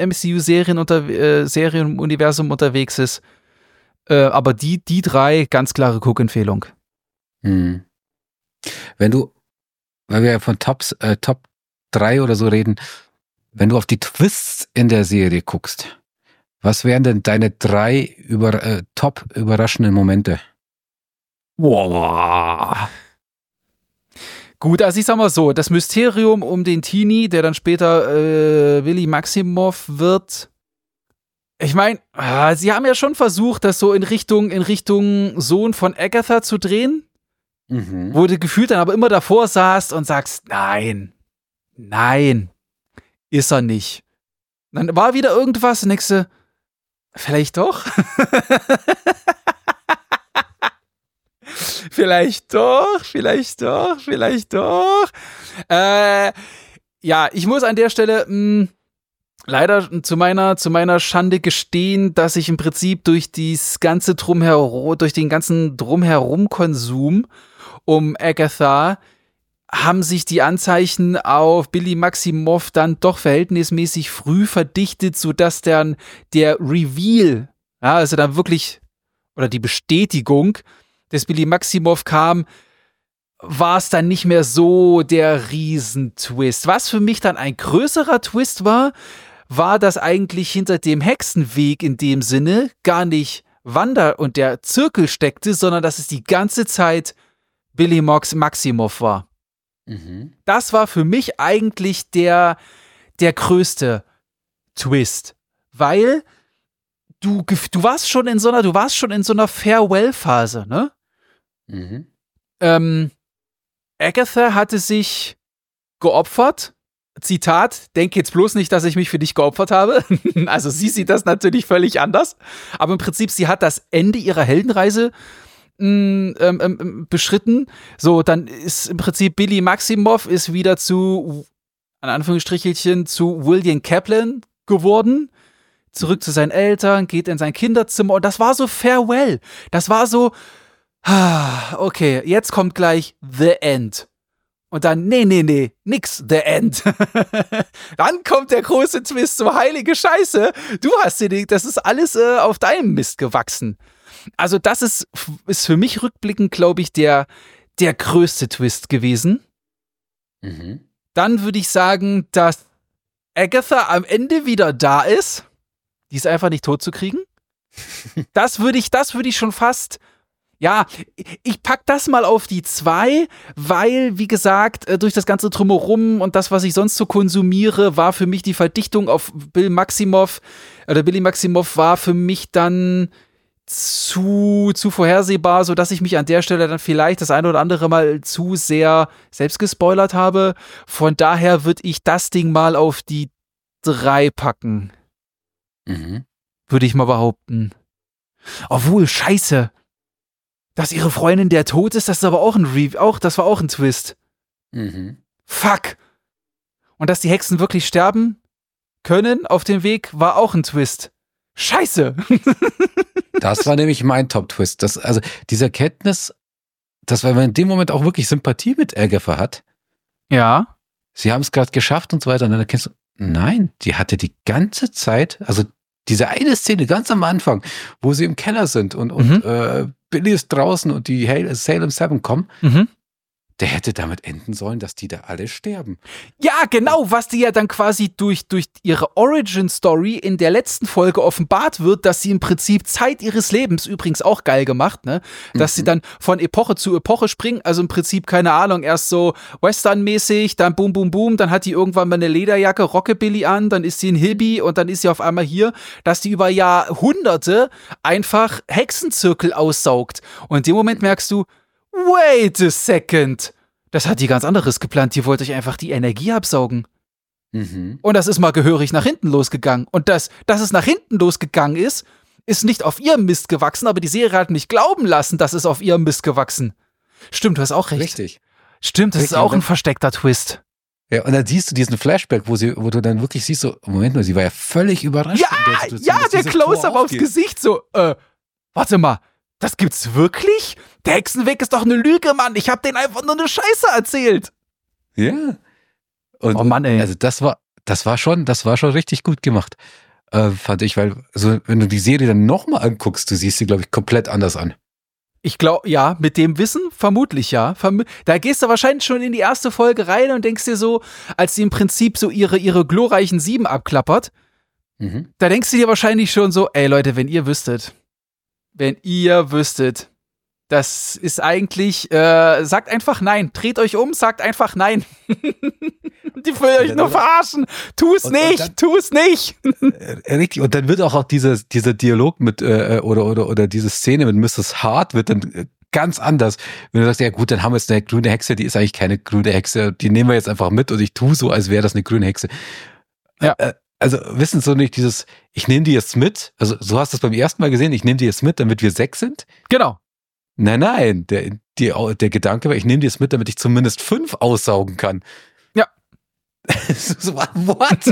B: MCU-Serienuniversum unterwegs ist. Aber die 3, ganz klare Guck-Empfehlung.
A: Mhm. Weil wir ja von Top 3 oder so reden, wenn du auf die Twists in der Serie guckst, was wären denn deine 3 top überraschenden Momente?
B: Wow. Gut, also ich sag mal so, das Mysterium um den Teenie, der dann später Willi Maximoff wird. Ich meine, sie haben ja schon versucht, das so in Richtung Sohn von Agatha zu drehen.
A: Mhm.
B: Wo du gefühlt dann aber immer davor saßt und sagst, nein, ist er nicht. Dann war wieder irgendwas und denkst du, vielleicht doch? Vielleicht doch. Ja, ich muss an der Stelle leider zu meiner Schande gestehen, dass ich im Prinzip durch den ganzen Drumherum-Konsum um Agatha haben sich die Anzeichen auf Billy Maximoff dann doch verhältnismäßig früh verdichtet, sodass dann der Reveal, ja, also dann wirklich, oder die Bestätigung des Billy Maximoff kam, war es dann nicht mehr so der Riesentwist. Was für mich dann ein größerer Twist war, dass eigentlich hinter dem Hexenweg in dem Sinne gar nicht Wanda und der Zirkel steckte, sondern dass es die ganze Zeit Billy Maximoff war.
A: Mhm.
B: Das war für mich eigentlich der größte Twist, weil du warst schon in so einer Farewell-Phase, ne?
A: Mhm.
B: Agatha hatte sich geopfert. Zitat, denk jetzt bloß nicht, dass ich mich für dich geopfert habe. Also sie sieht das natürlich völlig anders. Aber im Prinzip, sie hat das Ende ihrer Heldenreise beschritten. So, dann ist im Prinzip Billy Maximoff ist wieder zu William Kaplan geworden. Zurück zu seinen Eltern, geht in sein Kinderzimmer und das war so Farewell. Das war so, okay, jetzt kommt gleich The End. Und dann, nee, nix, the end. Dann kommt der große Twist, so heilige Scheiße, das ist alles auf deinem Mist gewachsen. Also das ist für mich rückblickend, glaube ich, der größte Twist gewesen.
A: Mhm.
B: Dann würde ich sagen, dass Agatha am Ende wieder da ist. Die ist einfach nicht tot zu kriegen. Das würde ich schon fast... Ja, ich pack das mal auf die 2, weil, wie gesagt, durch das ganze Drumherum und das, was ich sonst so konsumiere, war für mich die Verdichtung auf Billy Maximoff war für mich dann zu vorhersehbar, sodass ich mich an der Stelle dann vielleicht das eine oder andere Mal zu sehr selbst gespoilert habe. Von daher würde ich das Ding mal auf die 3 packen.
A: Mhm.
B: Würde ich mal behaupten. Obwohl, scheiße. Dass ihre Freundin der tot ist, das ist aber auch das war auch ein Twist.
A: Mhm.
B: Fuck. Und dass die Hexen wirklich sterben können auf dem Weg, war auch ein Twist. Scheiße.
A: Das war nämlich mein Top-Twist. Also diese Erkenntnis, dass man in dem Moment auch wirklich Sympathie mit Agatha hat.
B: Ja.
A: Sie haben es gerade geschafft und so weiter. Und dann erkennst du, nein, die hatte die ganze Zeit, also diese eine Szene ganz am Anfang, wo sie im Keller sind und Billy ist draußen und die Salem 7 kommen, der hätte damit enden sollen, dass die da alle sterben.
B: Ja, genau, was die ja dann quasi durch ihre Origin-Story in der letzten Folge offenbart wird, dass sie im Prinzip Zeit ihres Lebens, übrigens auch geil gemacht, ne, dass sie dann von Epoche zu Epoche springen, also im Prinzip, keine Ahnung, erst so Western-mäßig, dann boom, boom, boom, dann hat die irgendwann mal eine Lederjacke, Rockabilly an, dann ist sie ein Hippie und dann ist sie auf einmal hier, dass die über Jahrhunderte einfach Hexenzirkel aussaugt. Und in dem Moment merkst du, wait a second. Das hat die ganz anderes geplant. Die wollte euch einfach die Energie absaugen.
A: Mhm.
B: Und das ist mal gehörig nach hinten losgegangen. Und dass es nach hinten losgegangen ist nicht auf ihrem Mist gewachsen, aber die Serie hat nicht glauben lassen, dass es auf ihrem Mist gewachsen. Stimmt, du hast auch recht.
A: Richtig.
B: Stimmt, das ist auch ein versteckter Twist.
A: Ja, und dann siehst du diesen Flashback, wo du dann wirklich siehst, so, Moment mal, sie war ja völlig überrascht.
B: Ja, der Close-Up aufs Gesicht, so, warte mal. Das gibt's wirklich? Der Hexenweg ist doch eine Lüge, Mann. Ich hab denen einfach nur eine Scheiße erzählt.
A: Ja. Und,
B: oh Mann, ey.
A: Also das war schon richtig gut gemacht, fand ich, weil also wenn du die Serie dann nochmal anguckst, du siehst sie, glaube ich, komplett anders an.
B: Ich glaube, ja, mit dem Wissen vermutlich, ja. Da gehst du wahrscheinlich schon in die erste Folge rein und denkst dir so, als sie im Prinzip so ihre glorreichen 7 abklappert, da denkst du dir wahrscheinlich schon so, ey Leute, wenn ihr wüsstet, das ist eigentlich, sagt einfach nein. Dreht euch um, sagt einfach nein. Die will euch nur verarschen. Tu es nicht.
A: Richtig, und dann wird auch dieser Dialog mit, oder diese Szene mit Mrs. Hart wird dann ganz anders. Wenn du sagst, ja gut, dann haben wir jetzt eine grüne Hexe, die ist eigentlich keine grüne Hexe, die nehmen wir jetzt einfach mit und ich tue so, als wäre das eine grüne Hexe.
B: Ja.
A: Also wissen so nicht dieses, ich nehme die jetzt mit, also so hast du es beim ersten Mal gesehen, ich nehme die jetzt mit, damit wir 6 sind.
B: Genau.
A: Nein, der Gedanke war, ich nehme die jetzt mit, damit ich zumindest 5 aussaugen kann.
B: Ja.
A: So, what?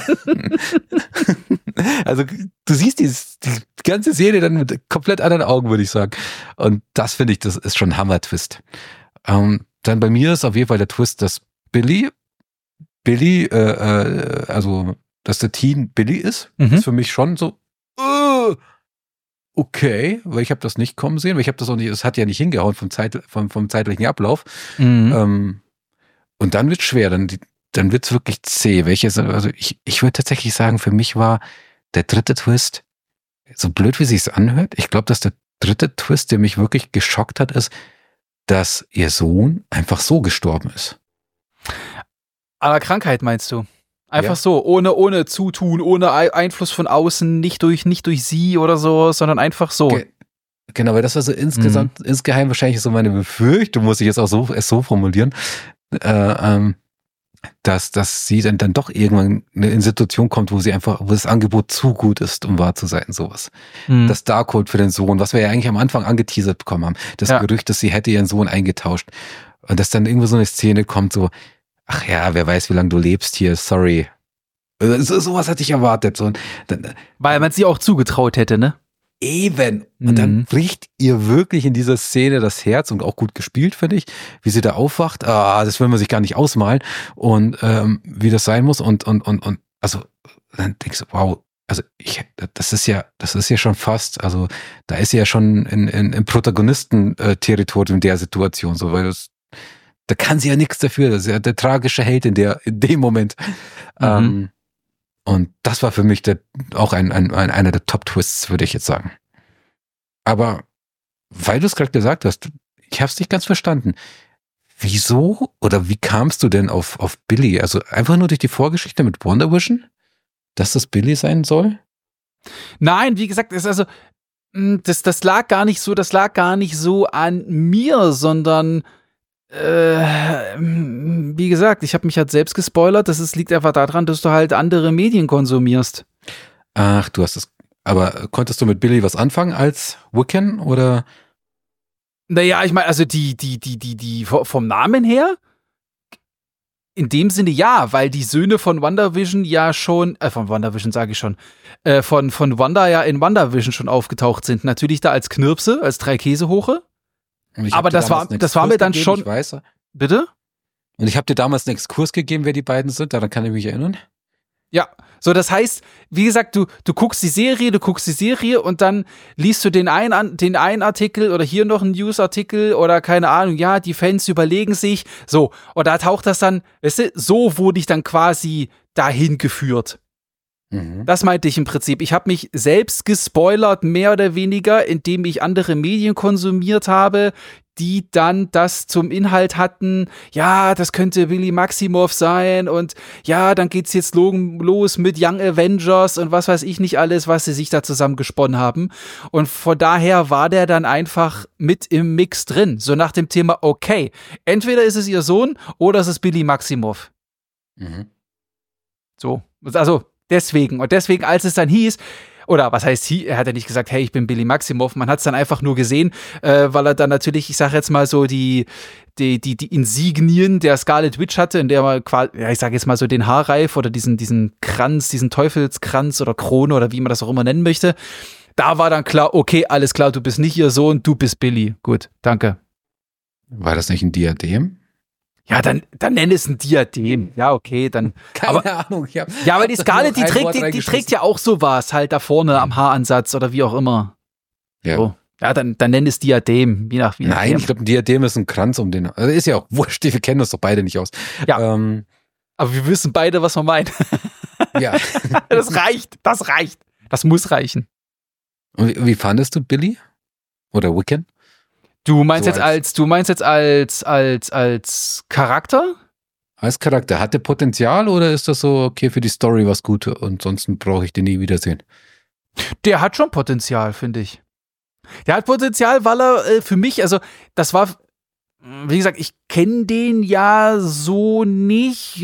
A: Also du siehst die ganze Serie dann mit komplett anderen Augen, würde ich sagen. Und das finde ich, das ist schon ein Hammer-Twist. Dann bei mir ist auf jeden Fall der Twist, dass Billy, also dass der Teen Billy ist für mich schon so okay, weil ich habe das nicht kommen sehen, weil ich habe das auch nicht, es hat ja nicht hingehauen vom zeitlichen Ablauf. Und dann wird's schwer, dann wird's wirklich zäh. Also ich würde tatsächlich sagen, für mich war der dritte Twist, so blöd wie sich's anhört, ich glaube, dass der dritte Twist, der mich wirklich geschockt hat, ist, dass ihr Sohn einfach so gestorben ist.
B: Aller Krankheit meinst du? Einfach so, ohne Zutun, ohne Einfluss von außen, nicht durch sie oder so, sondern einfach so.
A: Genau, weil das war so insgeheim wahrscheinlich so meine Befürchtung, muss ich jetzt auch so formulieren, dass sie dann doch irgendwann in eine Situation kommt, wo das Angebot zu gut ist, um wahr zu sein, sowas. Das Darkhold für den Sohn, was wir ja eigentlich am Anfang angeteasert bekommen haben, das Gerücht, dass sie hätte ihren Sohn eingetauscht. Und dass dann irgendwo so eine Szene kommt, so, ach ja, wer weiß, wie lange du lebst hier, sorry. Sowas hatte ich erwartet. So,
B: weil man sie auch zugetraut hätte, ne?
A: Eben. Und dann bricht ihr wirklich in dieser Szene das Herz und auch gut gespielt, finde ich, wie sie da aufwacht. Das will man sich gar nicht ausmalen. Und wie das sein muss. Und also dann denkst du, wow, also das ist ja schon fast, also da ist sie ja schon im Protagonisten-Territorium der Situation, so, weil da kann sie ja nichts dafür. Das ist ja der tragische Held in dem Moment. Und das war für mich auch einer der Top-Twists, würde ich jetzt sagen. Aber weil du es gerade gesagt hast, ich habe es nicht ganz verstanden. Wieso oder wie kamst du denn auf Billy? Also einfach nur durch die Vorgeschichte mit Wonder Vision, dass das Billy sein soll?
B: Nein, wie gesagt, das lag gar nicht so an mir, sondern wie gesagt, ich habe mich halt selbst gespoilert. Liegt einfach daran, dass du halt andere Medien konsumierst.
A: Ach, du hast es. Aber konntest du mit Billy was anfangen als Wiccan oder?
B: Naja, ich meine, also die vom Namen her, in dem Sinne ja, weil die Söhne von WandaVision ja schon, von WandaVision sage ich schon, von Wanda ja in WandaVision schon aufgetaucht sind. Natürlich da als Knirpse, als 3 Käsehoche. Aber das war mir dann schon.
A: Ich weiß.
B: Bitte?
A: Und ich habe dir damals einen Exkurs gegeben, wer die beiden sind, daran kann ich mich erinnern.
B: Ja, so das heißt, wie gesagt, du guckst die Serie und dann liest du den einen Artikel oder hier noch einen News-Artikel oder keine Ahnung, ja, die Fans überlegen sich, so, und da taucht das dann, weißt du, so wurde ich dann quasi dahin geführt. Das meinte ich im Prinzip. Ich habe mich selbst gespoilert, mehr oder weniger, indem ich andere Medien konsumiert habe, die dann das zum Inhalt hatten, ja, das könnte Billy Maximoff sein und ja, dann geht's jetzt los mit Young Avengers und was weiß ich nicht alles, was sie sich da zusammengesponnen haben. Und von daher war der dann einfach mit im Mix drin. So nach dem Thema, okay, entweder ist es ihr Sohn oder es ist Billy Maximoff. So, also deswegen, als es dann hieß, oder was heißt, er hat ja nicht gesagt, hey, ich bin Billy Maximoff, man hat es dann einfach nur gesehen, weil er dann natürlich, ich sag jetzt mal so, die Insignien der Scarlet Witch hatte, in der man quasi, ja, ich sag jetzt mal so den Haarreif oder diesen Kranz, diesen Teufelskranz oder Krone oder wie man das auch immer nennen möchte. Da war dann klar, okay, alles klar, du bist nicht ihr Sohn, du bist Billy. Gut, danke.
A: War das nicht ein Diadem?
B: Ja, dann nenn es ein Diadem. Ja, okay, dann.
A: Keine Ahnung.
B: Ja, aber die Scarlett, die trägt ja auch sowas halt da vorne am Haaransatz oder wie auch immer.
A: Ja.
B: So. Ja, dann nenn es Diadem. Wie nach
A: Nein, ich glaube, ein Diadem ist ein Kranz um den. Also ist ja auch wurscht, wir kennen das doch beide nicht aus.
B: Ja. Aber wir wissen beide, was wir meinen.
A: Ja.
B: Das reicht. Das muss reichen.
A: Und wie fandest du Billy? Oder Wiccan?
B: Du meinst jetzt als Charakter?
A: Als Charakter. Hat der Potenzial oder ist das so, okay, für die Story was Gutes und sonst brauche ich den nie wiedersehen?
B: Der hat schon Potenzial, finde ich. Der hat Potenzial, weil er für mich, also das war, wie gesagt, ich kenne den ja so nicht,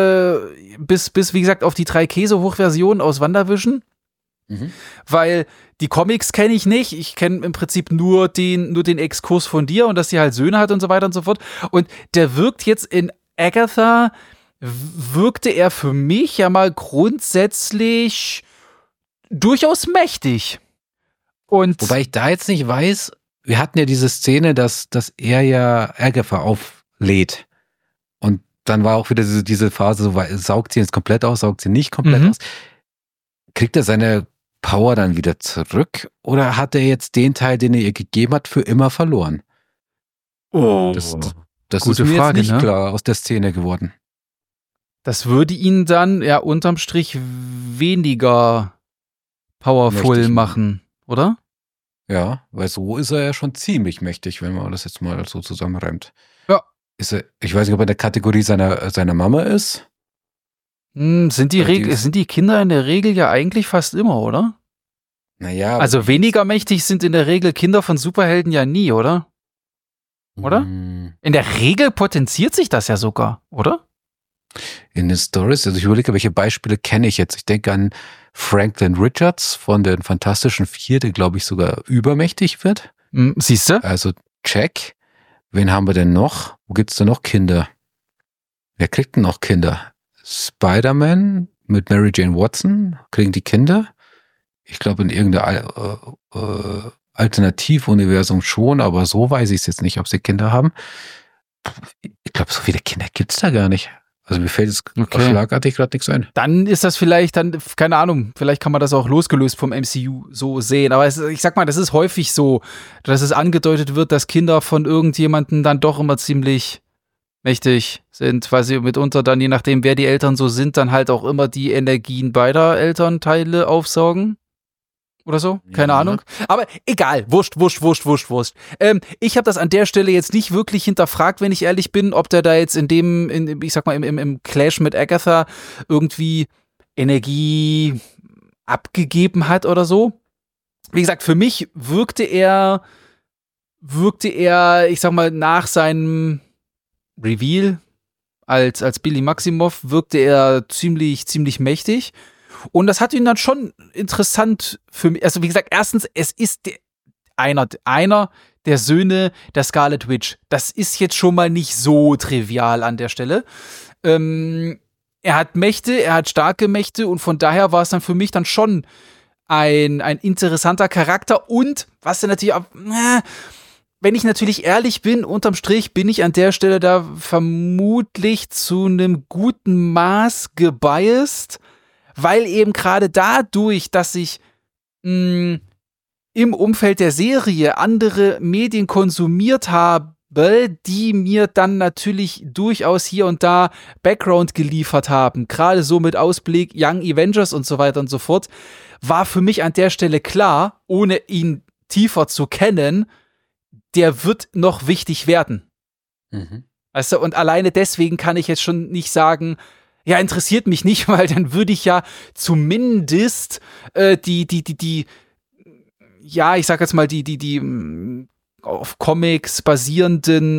B: bis wie gesagt auf die 3 Käse-Hochversionen aus WandaVision. Weil die Comics kenne ich nicht. Ich kenne im Prinzip nur den Exkurs von dir und dass sie halt Söhne hat und so weiter und so fort. Und der wirkt jetzt in Agatha, wirkte er für mich ja mal grundsätzlich durchaus mächtig. Und
A: wobei ich da jetzt nicht weiß, wir hatten ja diese Szene, dass er ja Agatha auflädt. Und dann war auch wieder diese Phase, so saugt sie jetzt komplett aus, saugt sie nicht komplett aus. Kriegt er seine Power dann wieder zurück oder hat er jetzt den Teil, den er ihr gegeben hat, für immer verloren?
B: Oh,
A: das
B: gute
A: ist mir
B: Frage,
A: jetzt nicht
B: ne?
A: klar aus der Szene geworden.
B: Das würde ihn dann ja unterm Strich weniger powerful
A: Mächtig
B: machen, oder?
A: Ja, weil so ist er ja schon ziemlich mächtig, wenn man das jetzt mal so zusammenreimt.
B: Ja.
A: Ich weiß nicht, ob er in der Kategorie seiner Mama ist.
B: Sind die Kinder in der Regel ja eigentlich fast immer, oder?
A: Naja.
B: Also weniger mächtig sind in der Regel Kinder von Superhelden ja nie, oder? Oder? In der Regel potenziert sich das ja sogar, oder?
A: In den Stories, also ich überlege, welche Beispiele kenne ich jetzt. Ich denke an Franklin Richards von den Fantastischen Vier, der glaube ich sogar übermächtig wird.
B: Siehst du?
A: Also check. Wen haben wir denn noch? Wo gibt's denn noch Kinder? Wer kriegt denn noch Kinder? Spider-Man mit Mary Jane Watson kriegen die Kinder. Ich glaube, in irgendeinem Alternativuniversum schon, aber so weiß ich es jetzt nicht, ob sie Kinder haben. Ich glaube, so viele Kinder gibt es da gar nicht. Also mir fällt jetzt schlagartig gerade nichts ein.
B: Dann ist das vielleicht keine Ahnung, vielleicht kann man das auch losgelöst vom MCU so sehen. Aber ich sag mal, das ist häufig so, dass es angedeutet wird, dass Kinder von irgendjemandem dann doch immer ziemlich mächtig sind, weil sie mitunter dann, je nachdem, wer die Eltern so sind, dann halt auch immer die Energien beider Elternteile aufsaugen. Oder so, keine Ahnung. Aber egal, wurscht. Ich habe das an der Stelle jetzt nicht wirklich hinterfragt, wenn ich ehrlich bin, ob der da jetzt ich sag mal, im Clash mit Agatha irgendwie Energie abgegeben hat oder so. Wie gesagt, für mich wirkte er, ich sag mal, nach seinem Reveal als Billy Maximoff wirkte er ziemlich mächtig. Und das hat ihn dann schon interessant für mich. Also wie gesagt, erstens, es ist einer der Söhne der Scarlet Witch. Das ist jetzt schon mal nicht so trivial an der Stelle. Er hat Mächte, er hat starke Mächte und von daher war es dann für mich dann schon ein interessanter Charakter. Und was dann natürlich auch, wenn ich natürlich ehrlich bin, unterm Strich bin ich an der Stelle da vermutlich zu einem guten Maß gebiased, weil eben gerade dadurch, dass ich im Umfeld der Serie andere Medien konsumiert habe, die mir dann natürlich durchaus hier und da Background geliefert haben, gerade so mit Ausblick Young Avengers und so weiter und so fort, war für mich an der Stelle klar, ohne ihn tiefer zu kennen, der wird noch wichtig werden. Mhm. Weißt du, und alleine deswegen kann ich jetzt schon nicht sagen, ja, interessiert mich nicht, weil dann würde ich ja zumindest die ich sag jetzt mal, die auf Comics basierenden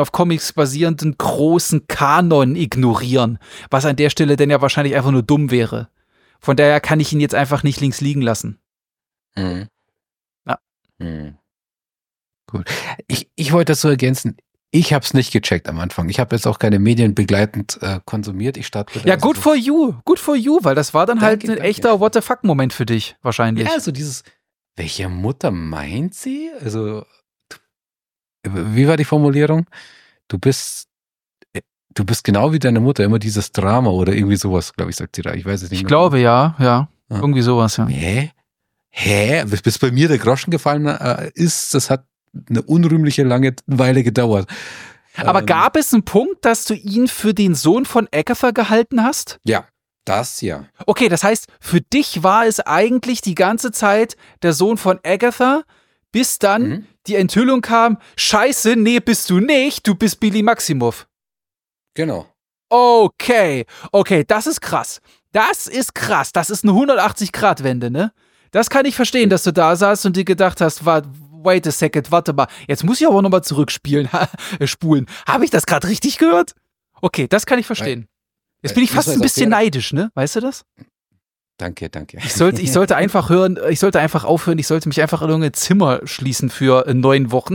B: großen Kanon ignorieren, was an der Stelle dann ja wahrscheinlich einfach nur dumm wäre. Von daher kann ich ihn jetzt einfach nicht links liegen lassen.
A: Mhm. Ja. Mhm. Gut. Ich wollte das so ergänzen. Ich habe es nicht gecheckt am Anfang. Ich habe jetzt auch keine Medien begleitend konsumiert. Ich starte
B: ja, good for you, weil das war dann halt ein echter What-the-fuck-Moment für dich, wahrscheinlich.
A: Ja, so dieses, welche Mutter meint sie? Also, wie war die Formulierung? Du bist genau wie deine Mutter, immer dieses Drama oder irgendwie sowas, glaube ich, sagt sie da. Ich weiß es nicht
B: mehr. Ich glaube, ja. Irgendwie sowas, ja.
A: Bis bei mir der Groschen gefallen ist, das hat eine unrühmliche lange Weile gedauert.
B: Aber gab es einen Punkt, dass du ihn für den Sohn von Agatha gehalten hast?
A: Ja, das ja.
B: Okay, das heißt, für dich war es eigentlich die ganze Zeit der Sohn von Agatha, bis dann die Enthüllung kam, Scheiße, nee, bist du nicht, du bist Billy Maximoff.
A: Genau.
B: Okay, das ist krass. Das ist eine 180-Grad-Wende, ne? Das kann ich verstehen, dass du da saßt und dir gedacht hast, wait a second, warte mal, jetzt muss ich aber nochmal zurückspulen. Habe ich das gerade richtig gehört? Okay, das kann ich verstehen. Jetzt bin ich fast ein bisschen neidisch, ne? Weißt du das?
A: Danke.
B: Ich sollte einfach aufhören, ich sollte mich einfach in irgendein Zimmer schließen für 9 Wochen.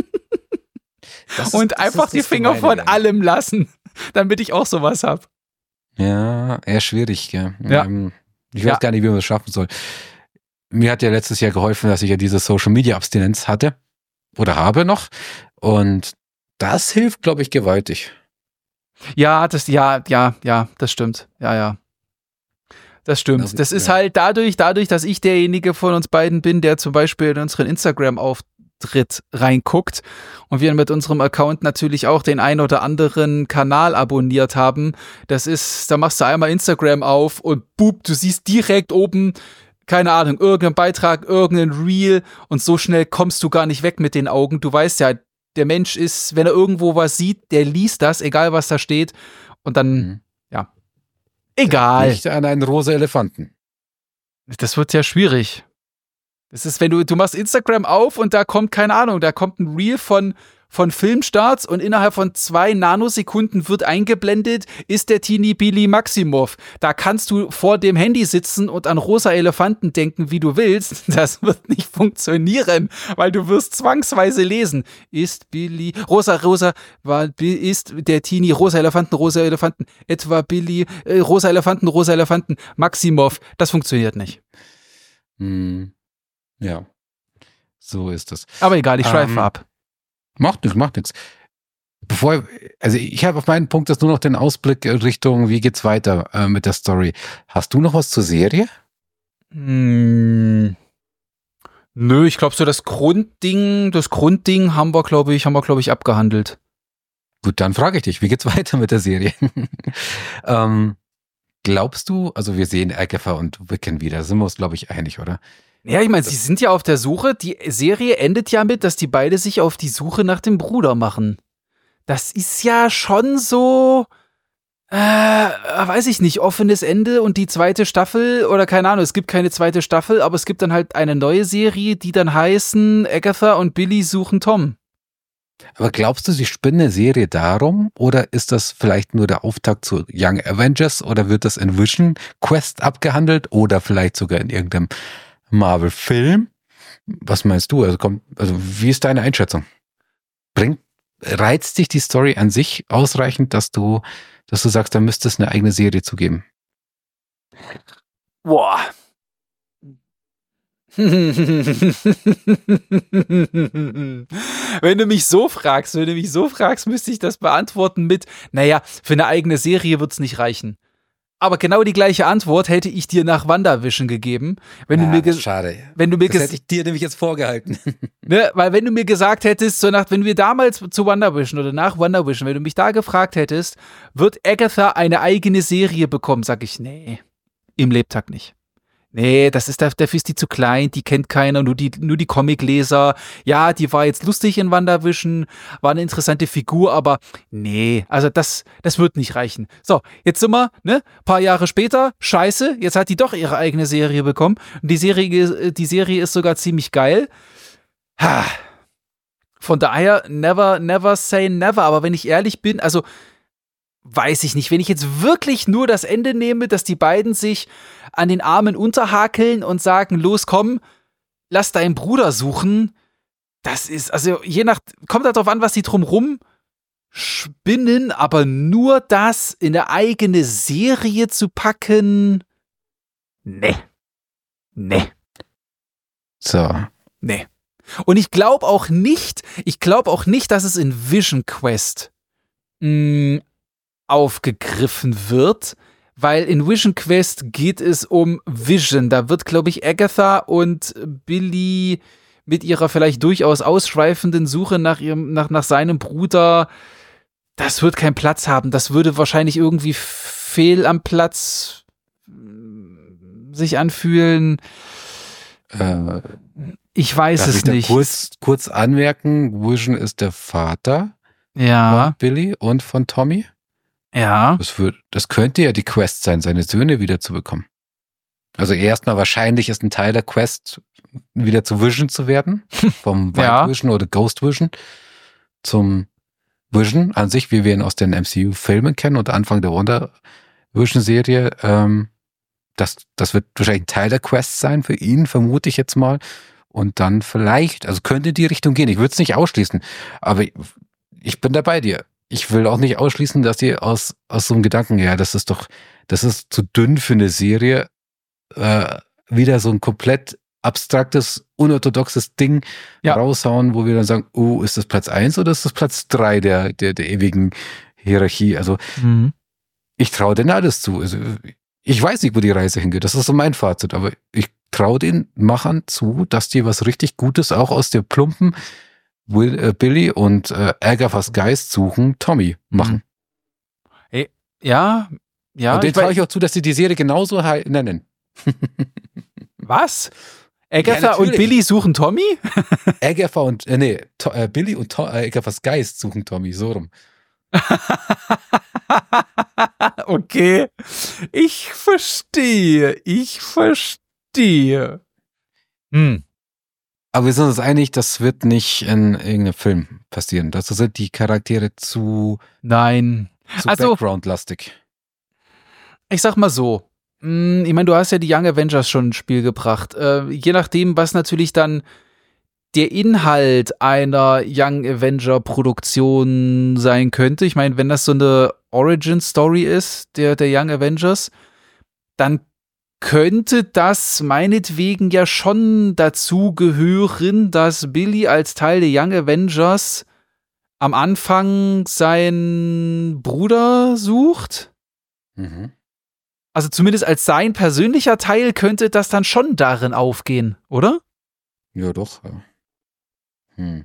B: Und einfach die Finger von allem lassen, damit ich auch sowas habe.
A: Ja, eher schwierig, gell?
B: Ja.
A: Ich weiß gar nicht, wie man das schaffen soll. Mir hat ja letztes Jahr geholfen, dass ich ja diese Social-Media-Abstinenz hatte oder habe noch und das hilft, glaube ich, gewaltig.
B: Ja, das stimmt. Ja. Das stimmt. Das ist halt dadurch, dass ich derjenige von uns beiden bin, der zum Beispiel in unseren Instagram-Auftritt reinguckt und wir mit unserem Account natürlich auch den ein oder anderen Kanal abonniert haben. Da machst du einmal Instagram auf und du siehst direkt oben, keine Ahnung, irgendein Beitrag, irgendein Reel und so schnell kommst du gar nicht weg mit den Augen. Du weißt ja, der Mensch ist, wenn er irgendwo was sieht, der liest das, egal was da steht und dann, egal.
A: Nicht an einen rosa Elefanten.
B: Das wird ja schwierig. Das ist, wenn du machst Instagram auf und da kommt, keine Ahnung, da kommt ein Reel von Filmstarts und innerhalb von 2 Nanosekunden wird eingeblendet, ist der Teenie Billy Maximoff. Da kannst du vor dem Handy sitzen und an rosa Elefanten denken, wie du willst. Das wird nicht funktionieren, weil du wirst zwangsweise lesen. Ist Billy, ist der Teenie rosa Elefanten, etwa Billy, rosa Elefanten, Maximoff. Das funktioniert nicht.
A: Ja, so ist es.
B: Aber egal, ich schweife ab.
A: Macht nichts. Also ich habe auf meinen Punkt jetzt nur noch den Ausblick Richtung, wie geht's weiter mit der Story. Hast du noch was zur Serie?
B: Nö, ich glaube so das Grundding haben wir, glaube ich, abgehandelt.
A: Gut, dann frage ich dich, wie geht's weiter mit der Serie? Glaubst du, also wir sehen Agatha und Wiccan wieder, sind wir uns, glaube ich, einig, oder?
B: Ja, ich meine, sie sind ja auf der Suche, die Serie endet ja mit, dass die beide sich auf die Suche nach dem Bruder machen. Das ist ja schon so, weiß ich nicht, offenes Ende und die zweite Staffel, oder keine Ahnung, es gibt keine zweite Staffel, aber es gibt dann halt eine neue Serie, die dann heißen Agatha und Billy suchen Tom.
A: Aber glaubst du, sie spinnen eine Serie darum oder ist das vielleicht nur der Auftakt zu Young Avengers oder wird das in Vision Quest abgehandelt oder vielleicht sogar in irgendeinem Marvel-Film? Was meinst du? Also wie ist deine Einschätzung? Reizt dich die Story an sich ausreichend, dass du sagst, da müsste es eine eigene Serie zu geben?
B: Boah. Wenn du mich so fragst, müsste ich das beantworten mit, naja, für eine eigene Serie wird's nicht reichen. Aber genau die gleiche Antwort hätte ich dir nach WandaVision gegeben.
A: Schade.
B: Das
A: hätte ich dir nämlich jetzt vorgehalten.
B: Ne, weil wenn du mir gesagt hättest, wenn wir damals zu WandaVision oder nach WandaVision, wenn du mich da gefragt hättest, wird Agatha eine eigene Serie bekommen, sag ich, nee, im Lebtag nicht. Nee, dafür ist die zu klein, die kennt keiner, nur die Comicleser. Ja, die war jetzt lustig in WandaVision, war eine interessante Figur, aber nee, also das wird nicht reichen. So, jetzt sind wir, ne, paar Jahre später, scheiße, jetzt hat die doch ihre eigene Serie bekommen und die Serie ist sogar ziemlich geil. Von daher, never say never, aber wenn ich ehrlich bin, also weiß ich nicht, wenn ich jetzt wirklich nur das Ende nehme, dass die beiden sich an den Armen unterhakeln und sagen, los, komm, lass deinen Bruder suchen, das ist, also kommt halt darauf an, was die drumrum spinnen, aber nur das in eine eigene Serie zu packen, nee.
A: So.
B: Nee. Und ich glaube auch nicht, dass es in Vision Quest aufgegriffen wird, weil in Vision Quest geht es um Vision. Da wird, glaube ich, Agatha und Billy mit ihrer vielleicht durchaus ausschweifenden Suche nach seinem Bruder, das wird keinen Platz haben. Das würde wahrscheinlich irgendwie fehl am Platz sich anfühlen. Ich weiß es nicht.
A: Kurz anmerken, Vision ist der Vater von Billy und von Tommy.
B: Ja.
A: Das könnte ja die Quest sein, seine Söhne wiederzubekommen. Also erstmal wahrscheinlich ist ein Teil der Quest, wieder zu Vision zu werden. Vom White Vision oder Ghost Vision zum Vision an sich, wie wir ihn aus den MCU-Filmen kennen und Anfang der Wonder Vision-Serie. Das wird wahrscheinlich ein Teil der Quest sein für ihn, vermute ich jetzt mal. Und dann vielleicht, also könnte in die Richtung gehen. Ich würde es nicht ausschließen, aber ich bin da bei dir. Ich will auch nicht ausschließen, dass die aus so einem Gedanken, ja, das ist zu dünn für eine Serie, wieder so ein komplett abstraktes, unorthodoxes Ding raushauen, wo wir dann sagen, ist das Platz 1 oder ist das Platz 3 der ewigen Hierarchie? Also ich traue denen alles zu. Also, ich weiß nicht, wo die Reise hingeht. Das ist so mein Fazit, aber ich traue den Machern zu, dass die was richtig Gutes auch aus der plumpen Billy und Agathas Geist suchen, Tommy machen.
B: Ja.
A: Und denen traue ich auch zu, dass sie die Serie genauso nennen.
B: Was? Agatha und Billy suchen Tommy?
A: Agatha und, Billy und Agathas Geist suchen Tommy, so rum.
B: Okay. Ich verstehe.
A: Aber wir sind uns einig, das wird nicht in irgendeinem Film passieren. Dazu sind die Charaktere zu background-lastig.
B: Ich sag mal so. Ich meine, du hast ja die Young Avengers schon ins Spiel gebracht. Je nachdem, was natürlich dann der Inhalt einer Young Avenger-Produktion sein könnte. Ich meine, wenn das so eine Origin-Story ist, der Young Avengers, dann könnte das meinetwegen ja schon dazu gehören, dass Billy als Teil der Young Avengers am Anfang seinen Bruder sucht.
A: Mhm.
B: Also zumindest als sein persönlicher Teil könnte das dann schon darin aufgehen, oder?
A: Ja, doch. Ja.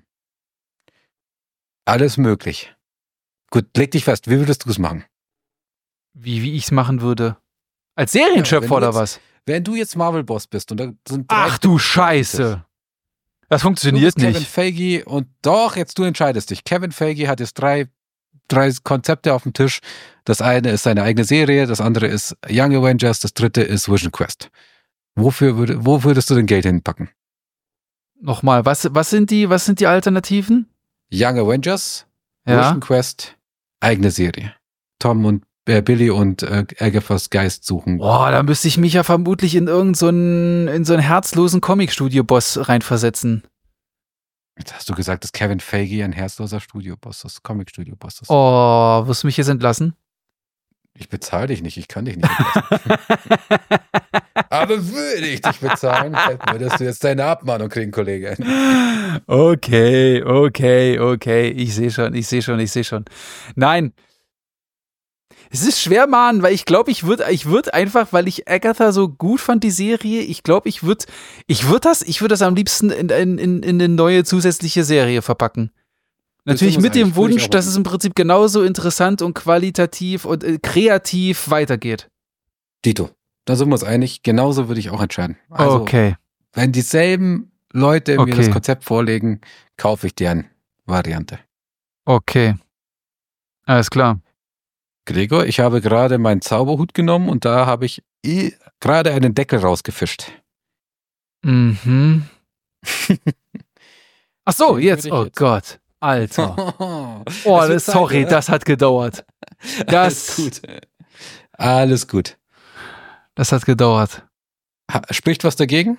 A: Alles möglich. Gut, leg dich fest. Wie würdest du es machen?
B: Wie ich es machen würde. Als Serienschöpfer oder was?
A: Wenn du jetzt Marvel-Boss bist und da sind
B: Ach du Scheiße. Das funktioniert nicht.
A: Kevin Feige und doch, jetzt du entscheidest dich. Kevin Feige hat jetzt drei Konzepte auf dem Tisch. Das eine ist seine eigene Serie, das andere ist Young Avengers, das dritte ist Vision Quest. Wo würdest du denn Geld hinpacken?
B: Nochmal, was sind die Alternativen?
A: Young Avengers,
B: Ja.
A: Vision Quest, eigene Serie. Tom und Billy und Agathas Geist suchen.
B: Boah, da müsste ich mich ja vermutlich in so einen herzlosen Comic-Studio-Boss reinversetzen.
A: Jetzt hast du gesagt, dass Kevin Feige ein herzloser Studio-Boss ist, Comic-Studio-Boss ist.
B: Oh, wirst du mich jetzt entlassen?
A: Ich bezahle dich nicht, ich kann dich nicht entlassen. Aber würde ich dich bezahlen, würdest du jetzt deine Abmahnung kriegen, Kollege.
B: Okay. Ich sehe schon. Nein. Es ist schwer, Mann, weil ich glaube, ich würde einfach, weil ich Agatha so gut fand, die Serie, ich glaube, ich würde das am liebsten in eine neue zusätzliche Serie verpacken. Natürlich mit dem Wunsch, dass es im Prinzip genauso interessant und qualitativ und kreativ weitergeht.
A: Dito, da sind wir uns einig, genauso würde ich auch entscheiden. Also,
B: Okay.
A: wenn dieselben Leute mir das Konzept vorlegen, kaufe ich deren Variante.
B: Okay. Alles klar.
A: Gregor, ich habe gerade meinen Zauberhut genommen und da habe ich gerade einen Deckel rausgefischt.
B: Mhm. Ach so, jetzt. Oh Gott. Alter. Oh, sorry, das hat gedauert.
A: Alles gut.
B: Das hat gedauert.
A: Spricht was dagegen?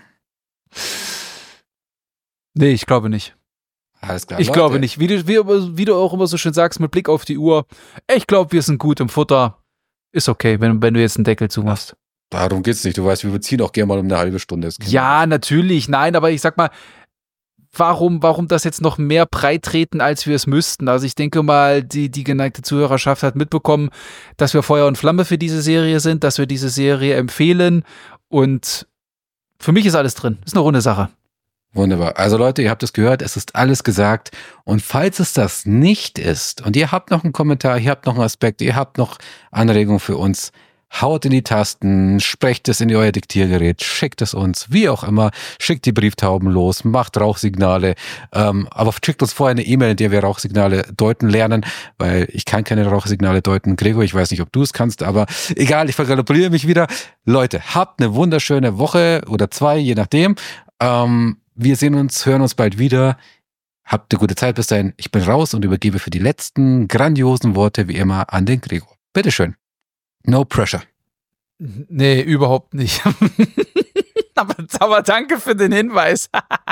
B: Nee, ich glaube nicht.
A: Alles klar.
B: Ich glaube nicht. Wie du auch immer so schön sagst, mit Blick auf die Uhr, ich glaube, wir sind gut im Futter. Ist okay, wenn du jetzt einen Deckel zumachst.
A: Darum geht's nicht. Du weißt, wir beziehen auch gerne mal um eine halbe Stunde.
B: Ja, natürlich. Nein, aber ich sag mal, warum das jetzt noch mehr breit treten, als wir es müssten? Also ich denke mal, die geneigte Zuhörerschaft hat mitbekommen, dass wir Feuer und Flamme für diese Serie sind, dass wir diese Serie empfehlen und für mich ist alles drin. Ist eine runde Sache.
A: Wunderbar. Also Leute, ihr habt es gehört, es ist alles gesagt. Und falls es das nicht ist und ihr habt noch einen Kommentar, ihr habt noch einen Aspekt, ihr habt noch Anregungen für uns, haut in die Tasten, sprecht es in euer Diktiergerät, schickt es uns, wie auch immer, schickt die Brieftauben los, macht Rauchsignale, aber schickt uns vorher eine E-Mail, in der wir Rauchsignale deuten lernen, weil ich kann keine Rauchsignale deuten. Gregor, ich weiß nicht, ob du es kannst, aber egal, ich vergaloppiere mich wieder. Leute, habt eine wunderschöne Woche oder 2, je nachdem. Wir sehen uns, hören uns bald wieder. Habt eine gute Zeit bis dahin. Ich bin raus und übergebe für die letzten grandiosen Worte wie immer an den Gregor. Bitteschön. No pressure.
B: Nee, überhaupt nicht. aber danke für den Hinweis.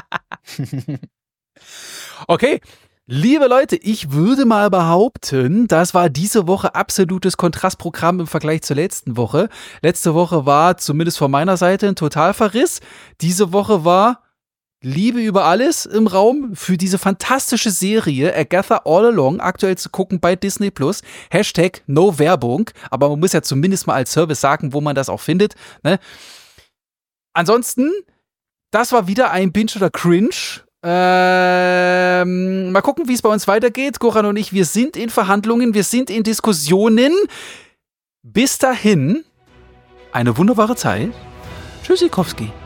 B: Okay, liebe Leute, ich würde mal behaupten, das war diese Woche absolutes Kontrastprogramm im Vergleich zur letzten Woche. Letzte Woche war zumindest von meiner Seite ein Totalverriss. Diese Woche war Liebe über alles im Raum für diese fantastische Serie Agatha All Along, aktuell zu gucken bei Disney+. Hashtag No Werbung, aber man muss ja zumindest mal als Service sagen, wo man das auch findet. Ne? Ansonsten, das war wieder ein Binge oder Cringe. Mal gucken, wie es bei uns weitergeht. Goran und ich, wir sind in Verhandlungen, wir sind in Diskussionen. Bis dahin, eine wunderbare Zeit. Tschüssikowski.